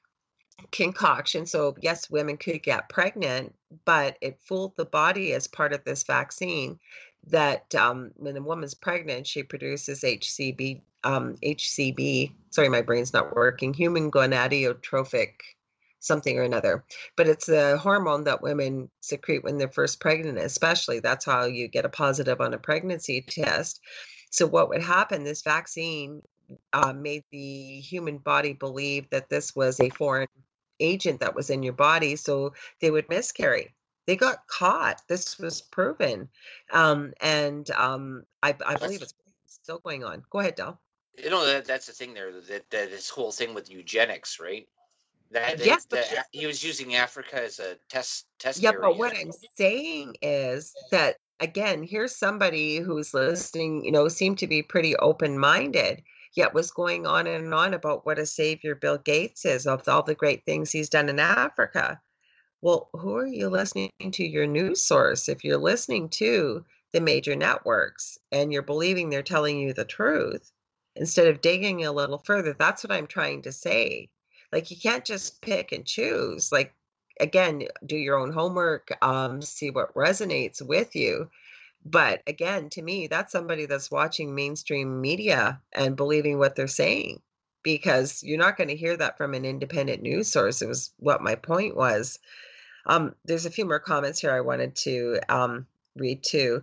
concoction. So, yes, women could get pregnant, but it fooled the body as part of this vaccine that um, when a woman's pregnant, she produces H C B, um, H C B. Sorry, my brain's not working. Human gonadotrophic something or another. But it's the hormone that women secrete when they're first pregnant, especially. That's how you get a positive on a pregnancy test. So what would happen, this vaccine uh, made the human body believe that this was a foreign agent that was in your body, so they would miscarry. They got caught. This was proven. Um, and um, I, I believe That's it's still going on. Go ahead, Del. you know that that's the thing there that, that this whole thing with eugenics, right? That, Yeah, that, but that he was using Africa as a test test yeah, but what area. I'm saying is that again, here's somebody who's listening, you know, seemed to be pretty open-minded, yet was going on and on about what a savior Bill Gates is of all the great things he's done in Africa. Well, who are you listening to your news source? If you're listening to the major networks and you're believing they're telling you the truth, instead of digging a little further, that's what I'm trying to say. Like you can't just pick and choose. Like again, do your own homework, um, see what resonates with you. But again, to me, that's somebody that's watching mainstream media and believing what they're saying because you're not going to hear that from an independent news source. It was what my point was. Um, there's a few more comments here I wanted to um, read too.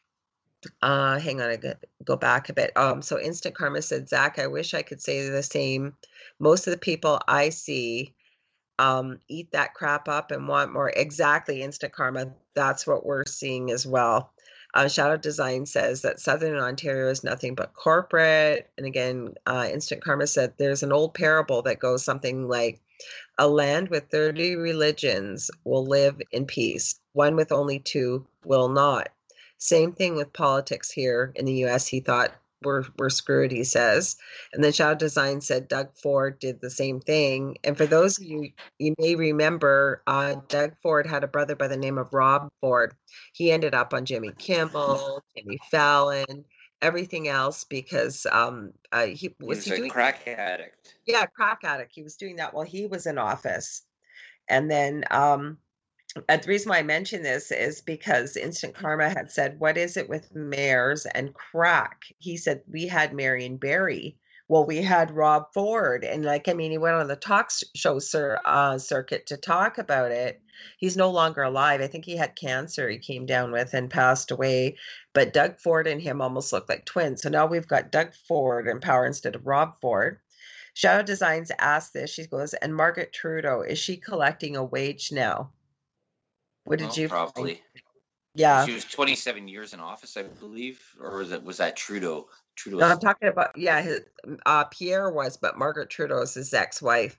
Uh, hang on, I go, go back a bit. Um, so Instant Karma said, Zach, I wish I could say the same. Most of the people I see um, eat that crap up and want more. Exactly, Instant Karma. That's what we're seeing as well. Uh, Shadow Design says that Southern Ontario is nothing but corporate. And again, uh, Instant Karma said there's an old parable that goes something like, a land with thirty religions will live in peace. One with only two will not. Same thing with politics here in the U S. He thought we're, we're screwed, he says. And then Shadow Design said Doug Ford did the same thing. And for those of you, you may remember, uh, Doug Ford had a brother by the name of Rob Ford. He ended up on Jimmy Kimmel, Jimmy Fallon, everything else because um, uh, he He was was he a doing crack addict. yeah, crack addict. He was doing that while he was in office. And then um, uh, the reason why I mention this is because Instant Karma had said, what is it with mayors and crack? He said, we had Marion Barry. Well, we had Rob Ford. And like, I mean, he went on the talk show sir, uh, circuit to talk about it. He's no longer alive. I think he had cancer he came down with and passed away. But Doug Ford and him almost look like twins. So now we've got Doug Ford in power instead of Rob Ford. Shadow Designs asked this. She goes, and Margaret Trudeau, is she collecting a wage now? What did Well, you find? probably. Yeah. She was twenty-seven years in office, I believe, or was it was that Trudeau? No, I'm Trudeau's. talking about, yeah, his, uh, Pierre was, but Margaret Trudeau is his ex-wife.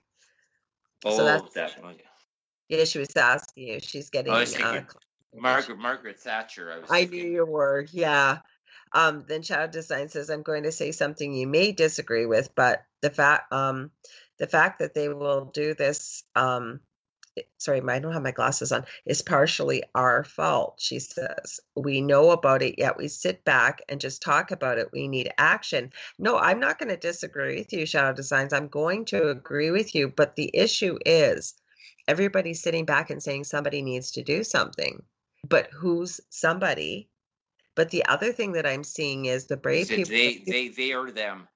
So that's, Oh, definitely. yeah, she was asking you. She's I was getting, uh, thinking Margaret Margaret Thatcher. I was I knew thinking. you were, yeah. Um, then Shadow Design says, I'm going to say something you may disagree with, but the fact, um, the fact that they will do this, um, sorry, I don't have my glasses on, is partially our fault, she says. We know about it, yet we sit back and just talk about it. We need action. No, I'm not going to disagree with you, Shadow Designs. I'm going to agree with you. But the issue is everybody's sitting back and saying somebody needs to do something. But who's somebody? But the other thing that I'm seeing is the He brave said people. they they they are them.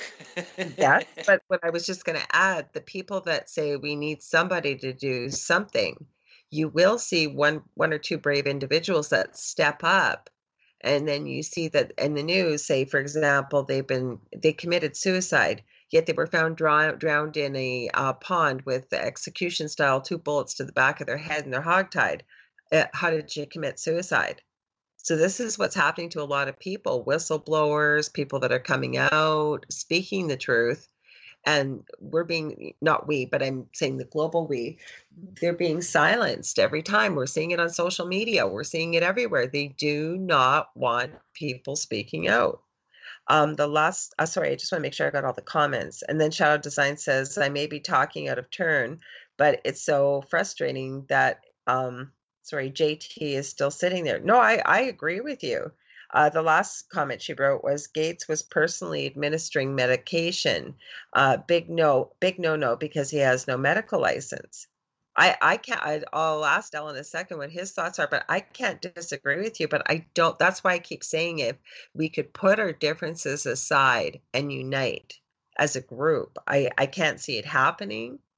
Yes, but what I was just going to add, the people that say we need somebody to do something, you will see one one or two brave individuals that step up, and then you see that in the news, say for example, they've been they committed suicide, yet they were found drow- drowned in a uh, pond with the execution style two bullets to the back of their head and they're hogtied. Uh, how did you commit suicide? So this is what's happening to a lot of people, whistleblowers, people that are coming out, speaking the truth. And we're being, not we, but I'm saying the global we, they're being silenced every time. We're seeing it on social media. We're seeing it everywhere. They do not want people speaking out. Um, the last, uh, sorry, I just want to make sure I got all the comments. And then Shadow Design says, I may be talking out of turn, but it's so frustrating that, um, sorry, J T is still sitting there. No, I, I agree with you. Uh, the last comment she wrote was Gates was personally administering medication. Uh, big no, big no, no, because he has no medical license. I, I can't, I, I'll ask Ellen in a second what his thoughts are, but I can't disagree with you. But I don't, that's why I keep saying if we could put our differences aside and unite as a group. I, I can't see it happening,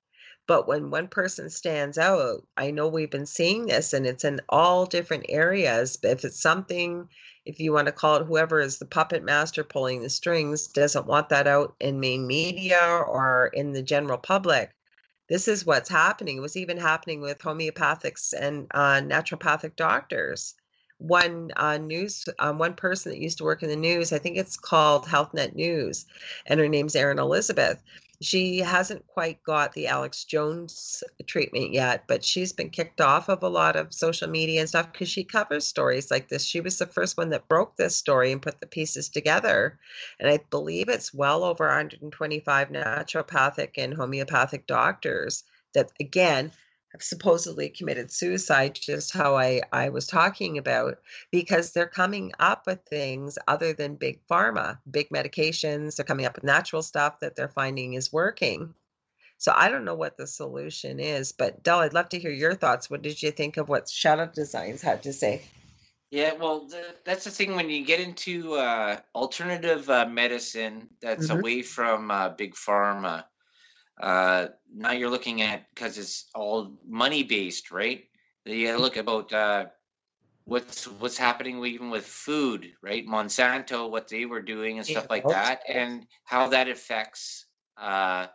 But when one person stands out, I know we've been seeing this and it's in all different areas. But if it's something, if you want to call it whoever is the puppet master pulling the strings, doesn't want that out in main media or in the general public, this is what's happening. It was even happening with homeopathics and uh, naturopathic doctors. One uh, news, um, one person that used to work in the news, I think it's called HealthNet News, and her name's Erin Elizabeth. She hasn't quite got the Alex Jones treatment yet, but she's been kicked off of a lot of social media and stuff because she covers stories like this. She was the first one that broke this story and put the pieces together. And I believe it's well over one hundred twenty-five naturopathic and homeopathic doctors that, again, have supposedly committed suicide, just how I, I was talking about, because they're coming up with things other than big pharma, big medications. They're coming up with natural stuff that they're finding is working. So I don't know what the solution is, but Del, I'd love to hear your thoughts. What did you think of what Shadow Designs had to say? Yeah, well, the, that's the thing when you get into uh, alternative uh, medicine that's Mm-hmm. away from uh, big pharma. Uh, now you're looking at, because it's all money based, right? You gotta look about uh, what's what's happening even with food, right? Monsanto, what they were doing and stuff like that, and how that affects uh,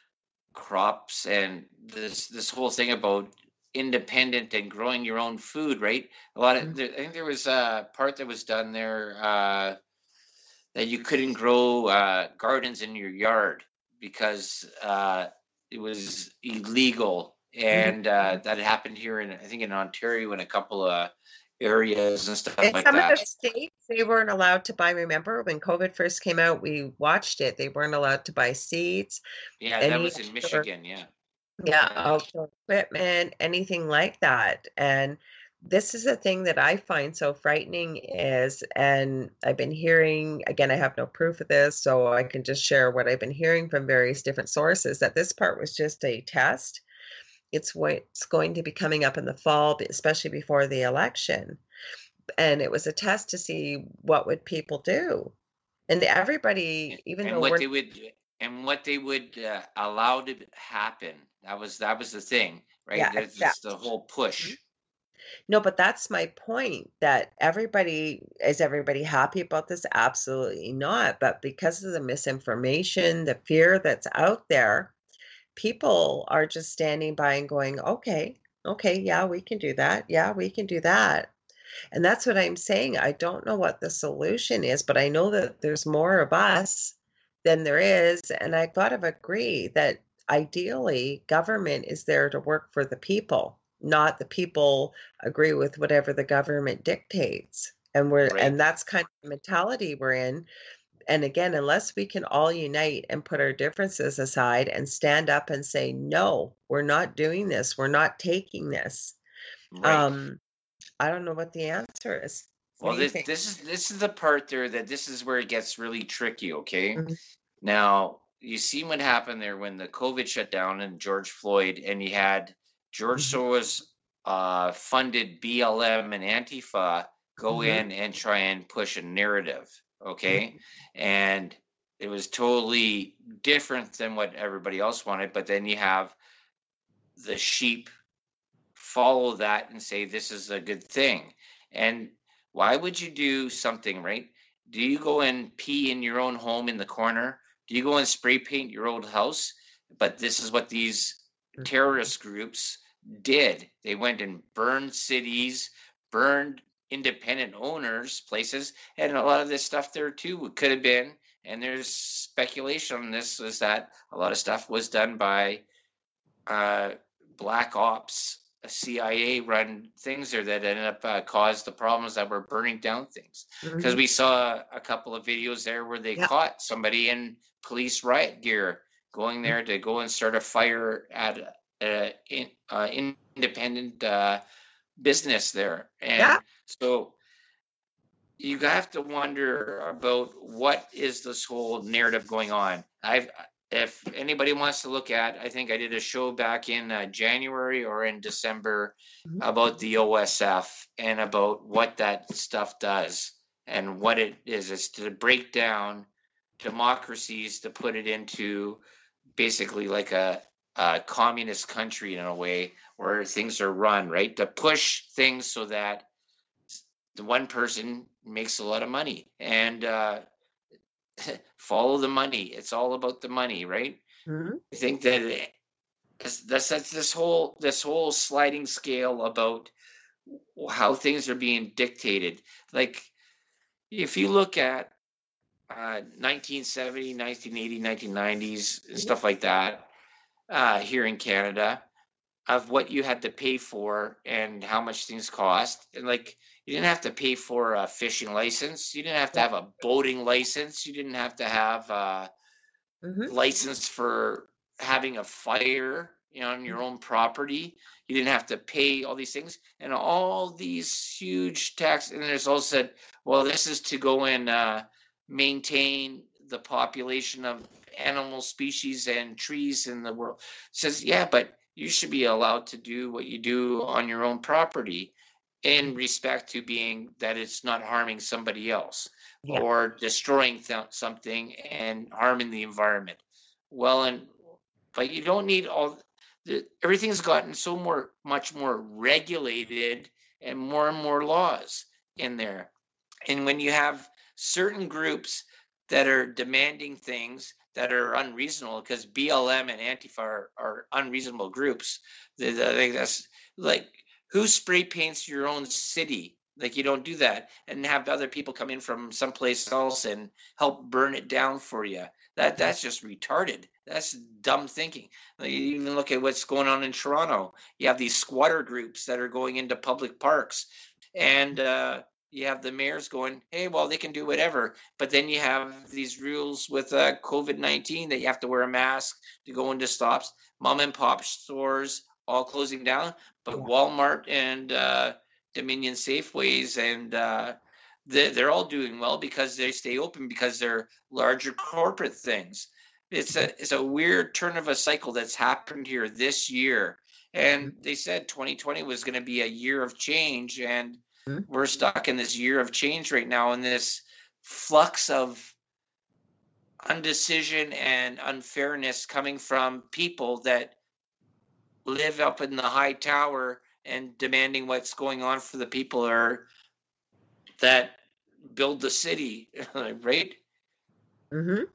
crops and this this whole thing about independent and growing your own food, right? A lot of there, I think there was a part that was done there uh, that you couldn't grow uh, gardens in your yard because uh, it was illegal, and uh, that happened here in I think in Ontario in a couple of areas and stuff In like some of the that. states, they weren't allowed to buy. Remember when COVID first came out, we watched it. They weren't allowed to buy seeds, Yeah, that any was in outdoor, Michigan. Yeah. yeah, outdoor equipment, anything like that. And this is the thing that I find so frightening is, and I've been hearing, again, I have no proof of this, so I can just share what I've been hearing from various different sources, that this part was just a test. It's what's going to be coming up in the fall, especially before the election. And it was a test to see what would people do. And everybody, even and though what we're, they would and what they would uh, allow to happen. That was that was the thing, right? yeah, That's just the accept. whole push. No, but that's my point, that everybody, is everybody happy about this? Absolutely not. But because of the misinformation, the fear that's out there, people are just standing by and going, okay, okay, yeah, we can do that. Yeah, we can do that. And that's what I'm saying. I don't know what the solution is, but I know that there's more of us than there is. And I got to agree that ideally government is there to work for the people, not the people agree with whatever the government dictates. And we're Right. and that's kind of the mentality we're in. And again, unless we can all unite and put our differences aside and stand up and say, no, we're not doing this, we're not taking this. Right. Um, I don't know what the answer is. What Well, do you this think? this is this is the part there that this is where it gets really tricky. Okay. Mhm, Now you see what happened there when the COVID shut down and George Floyd, and you had George mhm, Soros uh, funded B L M and Antifa go mhm, in and try and push a narrative. Okay, mhm. and it was totally different than what everybody else wanted. But then you have the sheep follow that and say this is a good thing. And why would you do something, right? Do you go and pee in your own home in the corner? Do you go and spray paint your old house? But this is what these terrorist groups did. They went and burned cities, burned independent owners, places, and a lot of this stuff there too could have been. And there's speculation on this is that a lot of stuff was done by uh, black ops, C I A run things there that ended up uh, caused the problems that were burning down things. Because Mhm. we saw a couple of videos there where they Yeah. caught somebody in police riot gear going Mhm. there to go and start a fire at a, in, uh, independent uh, business there. Yeah. And so you have to wonder about what is this whole narrative going on. I've if anybody wants to look at, I think I did a show back in uh, January or in December Mhm. about the O S F and about what that stuff does and what it is. It's to break down democracies to put it into basically like a uh, communist country in a way where things are run, right? To push things so that the one person makes a lot of money and uh, follow the money. It's all about the money, right? Mhm. I think that it, that's, that's this whole this whole sliding scale about how things are being dictated. Like if you look at uh, nineteen seventy, nineteen eighty, nineteen nineties, and Mhm. stuff like that uh, here in Canada, of what you had to pay for and how much things cost. And like you didn't have to pay for a fishing license, you didn't have to Yeah. have a boating license, you didn't have to have a Mhm. license for having a fire, you know, on your own property. You didn't have to pay all these things and all these huge tax. And there's also said, well, this is to go and uh, maintain the population of animal species and trees in the world. It says, yeah, but you should be allowed to do what you do on your own property in respect to being that it's not harming somebody else Yeah. or destroying th- something and harming the environment. Well, and but you don't need all the, everything's gotten so more much more regulated and more and more laws in there. And when you have certain groups that are demanding things that are unreasonable, because B L M and Antifa are, are unreasonable groups, I think that's like who spray paints your own city? Like you don't do that and have other people come in from someplace else and help burn it down for you. That that's just retarded. That's dumb thinking. Like, you even look at what's going on in Toronto. You have these squatter groups that are going into public parks, and uh, you have the mayors going, hey, well, they can do whatever. But then you have these rules with uh, COVID nineteen that you have to wear a mask to go into stops. Mom and pop stores all closing down, but Yeah. Walmart and uh, Dominion Safeways and uh, they, they're all doing well because they stay open because they're larger corporate things. It's a it's a weird turn of a cycle that's happened here this year. And they said twenty twenty was going to be a year of change, and Mhm. we're stuck in this year of change right now in this flux of undecision and unfairness coming from people that live up in the high tower and demanding what's going on for the people are that build the city, right? Mhm.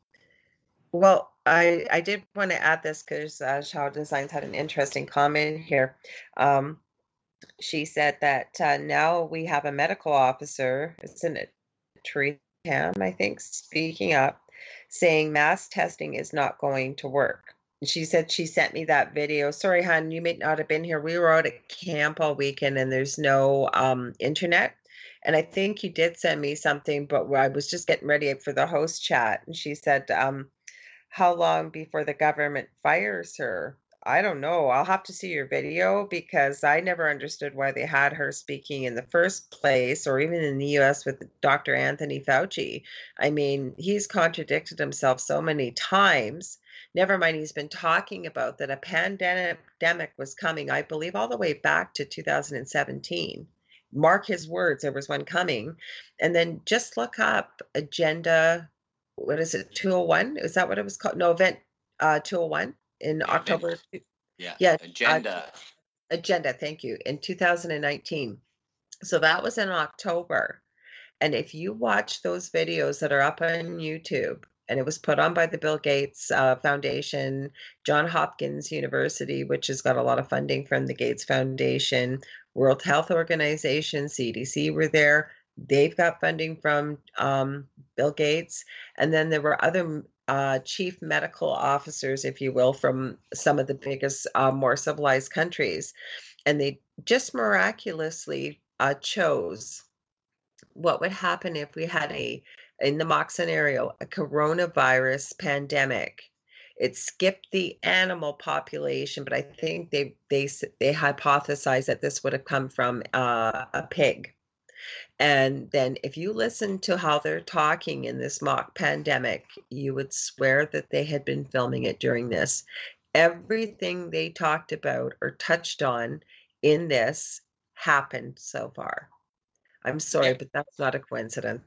Well, I I did want to add this because uh, Shaw Designs had an interesting comment here. Um, she said that uh, now we have a medical officer, isn't it, Teresa Tam, I think, speaking up, saying mass testing is not going to work. She said she sent me that video. Sorry, hon, you may not have been here. We were out at camp all weekend and there's no um, internet. And I think you did send me something, but I was just getting ready for the host chat. And she said, um, how long before the government fires her? I don't know. I'll have to see your video because I never understood why they had her speaking in the first place, or even in the U S with Doctor Anthony Fauci. I mean, he's contradicted himself so many times. Never mind, he's been talking about that a pandemic was coming, I believe, all the way back to two thousand seventeen. Mark his words, there was one coming. And then just look up agenda, what is it, two oh one? Is that what it was called? No, event uh, two oh one in Yeah, event. October. Yeah, Yeah, uh, agenda. agenda, thank you, in two thousand nineteen. So that was in October. And if you watch those videos that are up on YouTube, and it was put on by the Bill Gates uh, Foundation, John Hopkins University, which has got a lot of funding from the Gates Foundation, World Health Organization, C D C were there. They've got funding from um, Bill Gates. And then there were other uh, chief medical officers, if you will, from some of the biggest, uh, more civilized countries. And they just miraculously uh, chose what would happen if we had a, in the mock scenario, a coronavirus pandemic. It skipped the animal population, but I think they they they hypothesized that this would have come from uh, a pig. And then if you listen to how they're talking in this mock pandemic, you would swear that they had been filming it during this. Everything they talked about or touched on in this happened so far. I'm sorry, Yeah. but that's not a coincidence.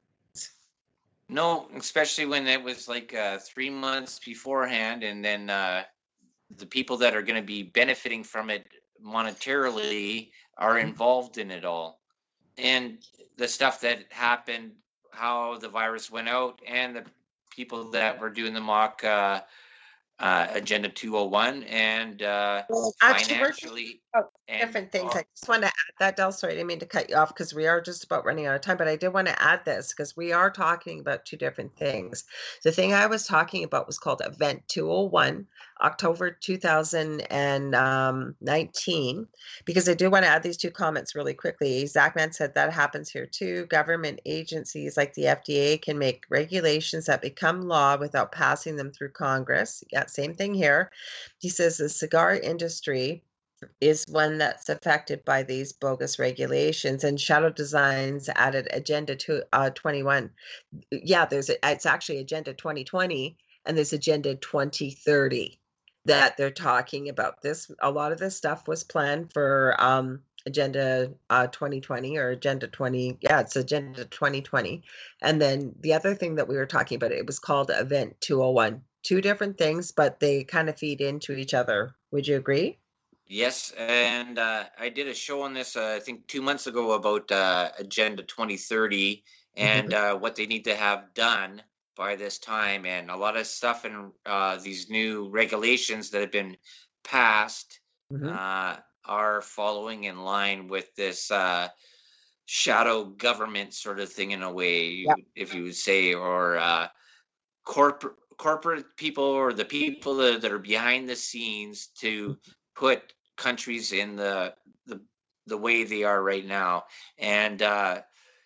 No, especially when it was like uh, three months beforehand, and then uh, the people that are going to be benefiting from it monetarily are involved in it all. And the stuff that happened, how the virus went out, and the people that were doing the mock uh, uh, Agenda two oh one, and uh, Well, actually, we're financially about and different things. all. I just want to add that, Del. Sorry, I didn't mean to cut you off because we are just about running out of time. But I did want to add this because we are talking about two different things. The thing I was talking about was called Event two oh one, October two thousand nineteen, because I do want to add these two comments really quickly. Zachman said that happens here too. Government agencies like the F D A can make regulations that become law without passing them through Congress. Yeah, same thing here. He says the cigar industry is one that's affected by these bogus regulations, and Shadow Designs added Agenda to uh, twenty-one. Yeah, there's a, it's actually Agenda twenty twenty, and there's Agenda twenty thirty that they're talking about. This a lot of this stuff was planned for um, Agenda uh, twenty twenty or Agenda twenty. Yeah, it's Agenda twenty twenty, and then the other thing that we were talking about, it was called Event two oh one. Two different things, but they kind of feed into each other. Would you agree? Yes, and uh, I did a show on this, uh, I think, two months ago about uh, Agenda twenty thirty and Mhm. uh, what they need to have done by this time. And a lot of stuff in uh, these new regulations that have been passed Mhm. uh, are following in line with this uh, shadow government sort of thing, in a way, Yep. you, if you would say, or uh, corporate corporate people, or the people that, that are behind the scenes to put countries in the the the way they are right now. And uh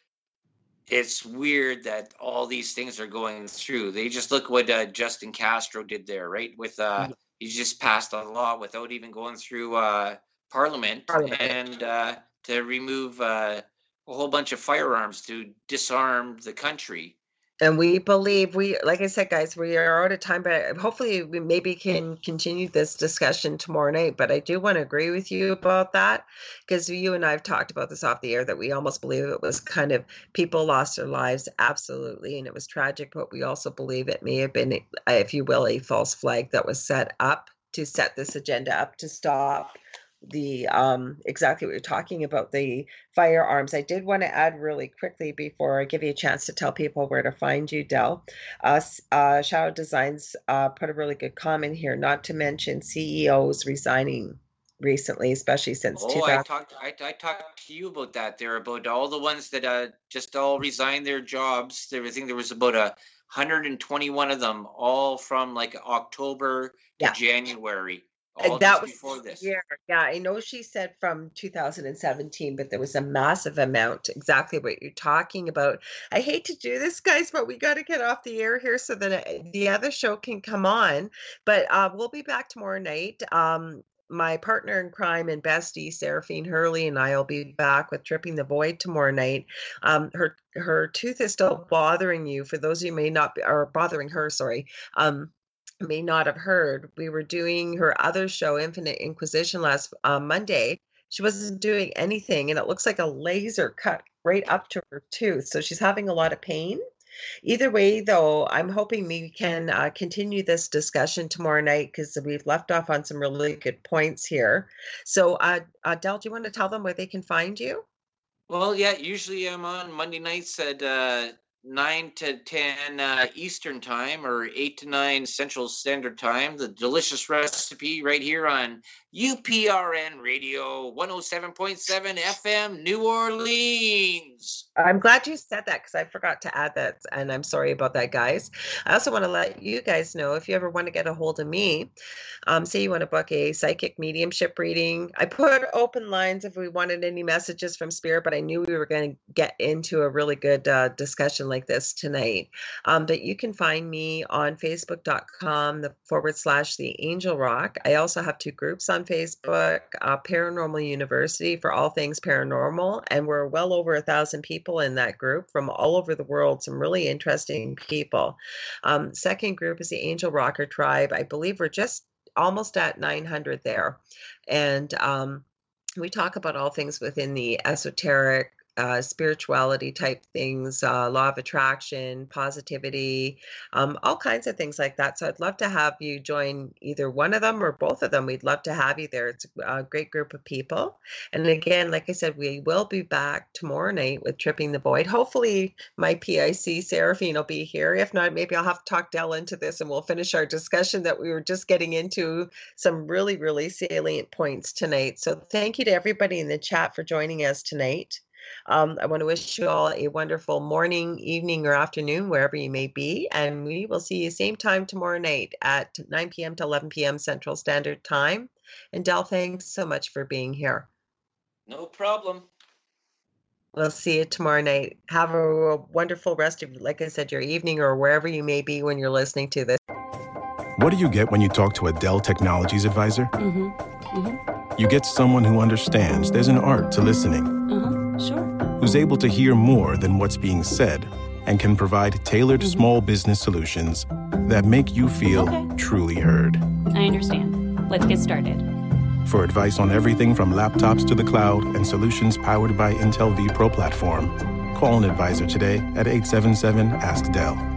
it's weird that all these things are going through. They just look what uh, Justin Castro did there, right? With uh Mhm. he just passed a law without even going through uh parliament, Parliament. and uh to remove uh a whole bunch of firearms to disarm the country. And we believe we, like I said, guys, we are out of time, but hopefully we maybe can continue this discussion tomorrow night. But I do want to agree with you about that because you and I have talked about this off the air that we almost believe it was kind of people lost their lives. Absolutely. And it was tragic, but we also believe it may have been, uh, if you will, a false flag that was set up to set this agenda up to stop the um exactly what you're talking about, the firearms. I did want to add really quickly before I give you a chance to tell people where to find you, Del. Uh, uh, Shadow Designs uh, put a really good comment here, not to mention C E Os resigning recently, especially since Oh, I two thousand. talked I, I talked to you about that there, about all the ones that uh just all resigned their jobs. There, I think there was about a hundred and twenty-one of them, all from like October to Yeah. January, And all that just was before this. yeah, yeah. I know she said from two thousand seventeen, but there was a massive amount. Exactly what you're talking about. I hate to do this, guys, but we got to get off the air here so that uh, the other show can come on. But uh, we'll be back tomorrow night. Um, my partner in crime and bestie, Seraphine Hurley, and I will be back with Tripping the Void tomorrow night. Um, her her tooth is still bothering you. For those of you who may not be, or bothering her, sorry. Um, may not have heard, we were doing her other show, Infinite Inquisition, last uh, Monday. She wasn't doing anything, and it looks like a laser cut right up to her tooth. So she's having a lot of pain. Either way, though, I'm hoping we can uh, continue this discussion tomorrow night because we've left off on some really good points here. So, uh, uh, Del, do you want to tell them where they can find you? Well, yeah, usually I'm on Monday nights at uh, nine to ten uh, Eastern Time, or eight to nine Central Standard Time. The delicious recipe right here on U P R N Radio one oh seven point seven F M, New Orleans. I'm glad you said that because I forgot to add that, and I'm sorry about that, guys. I also want to let you guys know if you ever want to get a hold of me, um, say you want to book a psychic mediumship reading. I put open lines if we wanted any messages from Spirit, but I knew we were going to get into a really good uh, discussion like this tonight. Um, but you can find me on Facebook dot com, the forward slash the Angel Rock. I also have two groups on Facebook, uh, Paranormal University for all things paranormal, and we're well over a thousand people in that group from all over the world, some really interesting people. Um, second group is the Angel Rocker Tribe. I believe we're just almost at nine hundred there. And um, we talk about all things within the esoteric, uh, spirituality type things, uh, law of attraction, positivity, um, all kinds of things like that. So I'd love to have you join either one of them or both of them. We'd love to have you there. It's a great group of people. And again, like I said, we will be back tomorrow night with Tripping the Void. Hopefully my P I C, Seraphine, will be here. If not, maybe I'll have to talk Del into this and we'll finish our discussion that we were just getting into some really, really salient points tonight. So thank you to everybody in the chat for joining us tonight. Um, I want to wish you all a wonderful morning, evening, or afternoon, wherever you may be. And we will see you same time tomorrow night at nine p.m. to eleven p.m. Central Standard Time. And Del, thanks so much for being here. No problem. We'll see you tomorrow night. Have a wonderful rest of, like I said, your evening or wherever you may be when you're listening to this. What do you get when you talk to a Dell Technologies advisor? Mm-hmm. Mm-hmm. You get someone who understands there's an art to listening. Uh-huh. Sure. Who's able to hear more than what's being said and can provide tailored Mm-hmm. small business solutions that make you feel Okay. truly heard. I understand. Let's get started. For advice on everything from laptops to the cloud and solutions powered by Intel vPro platform, call an advisor today at eight seven seven, ask Dell.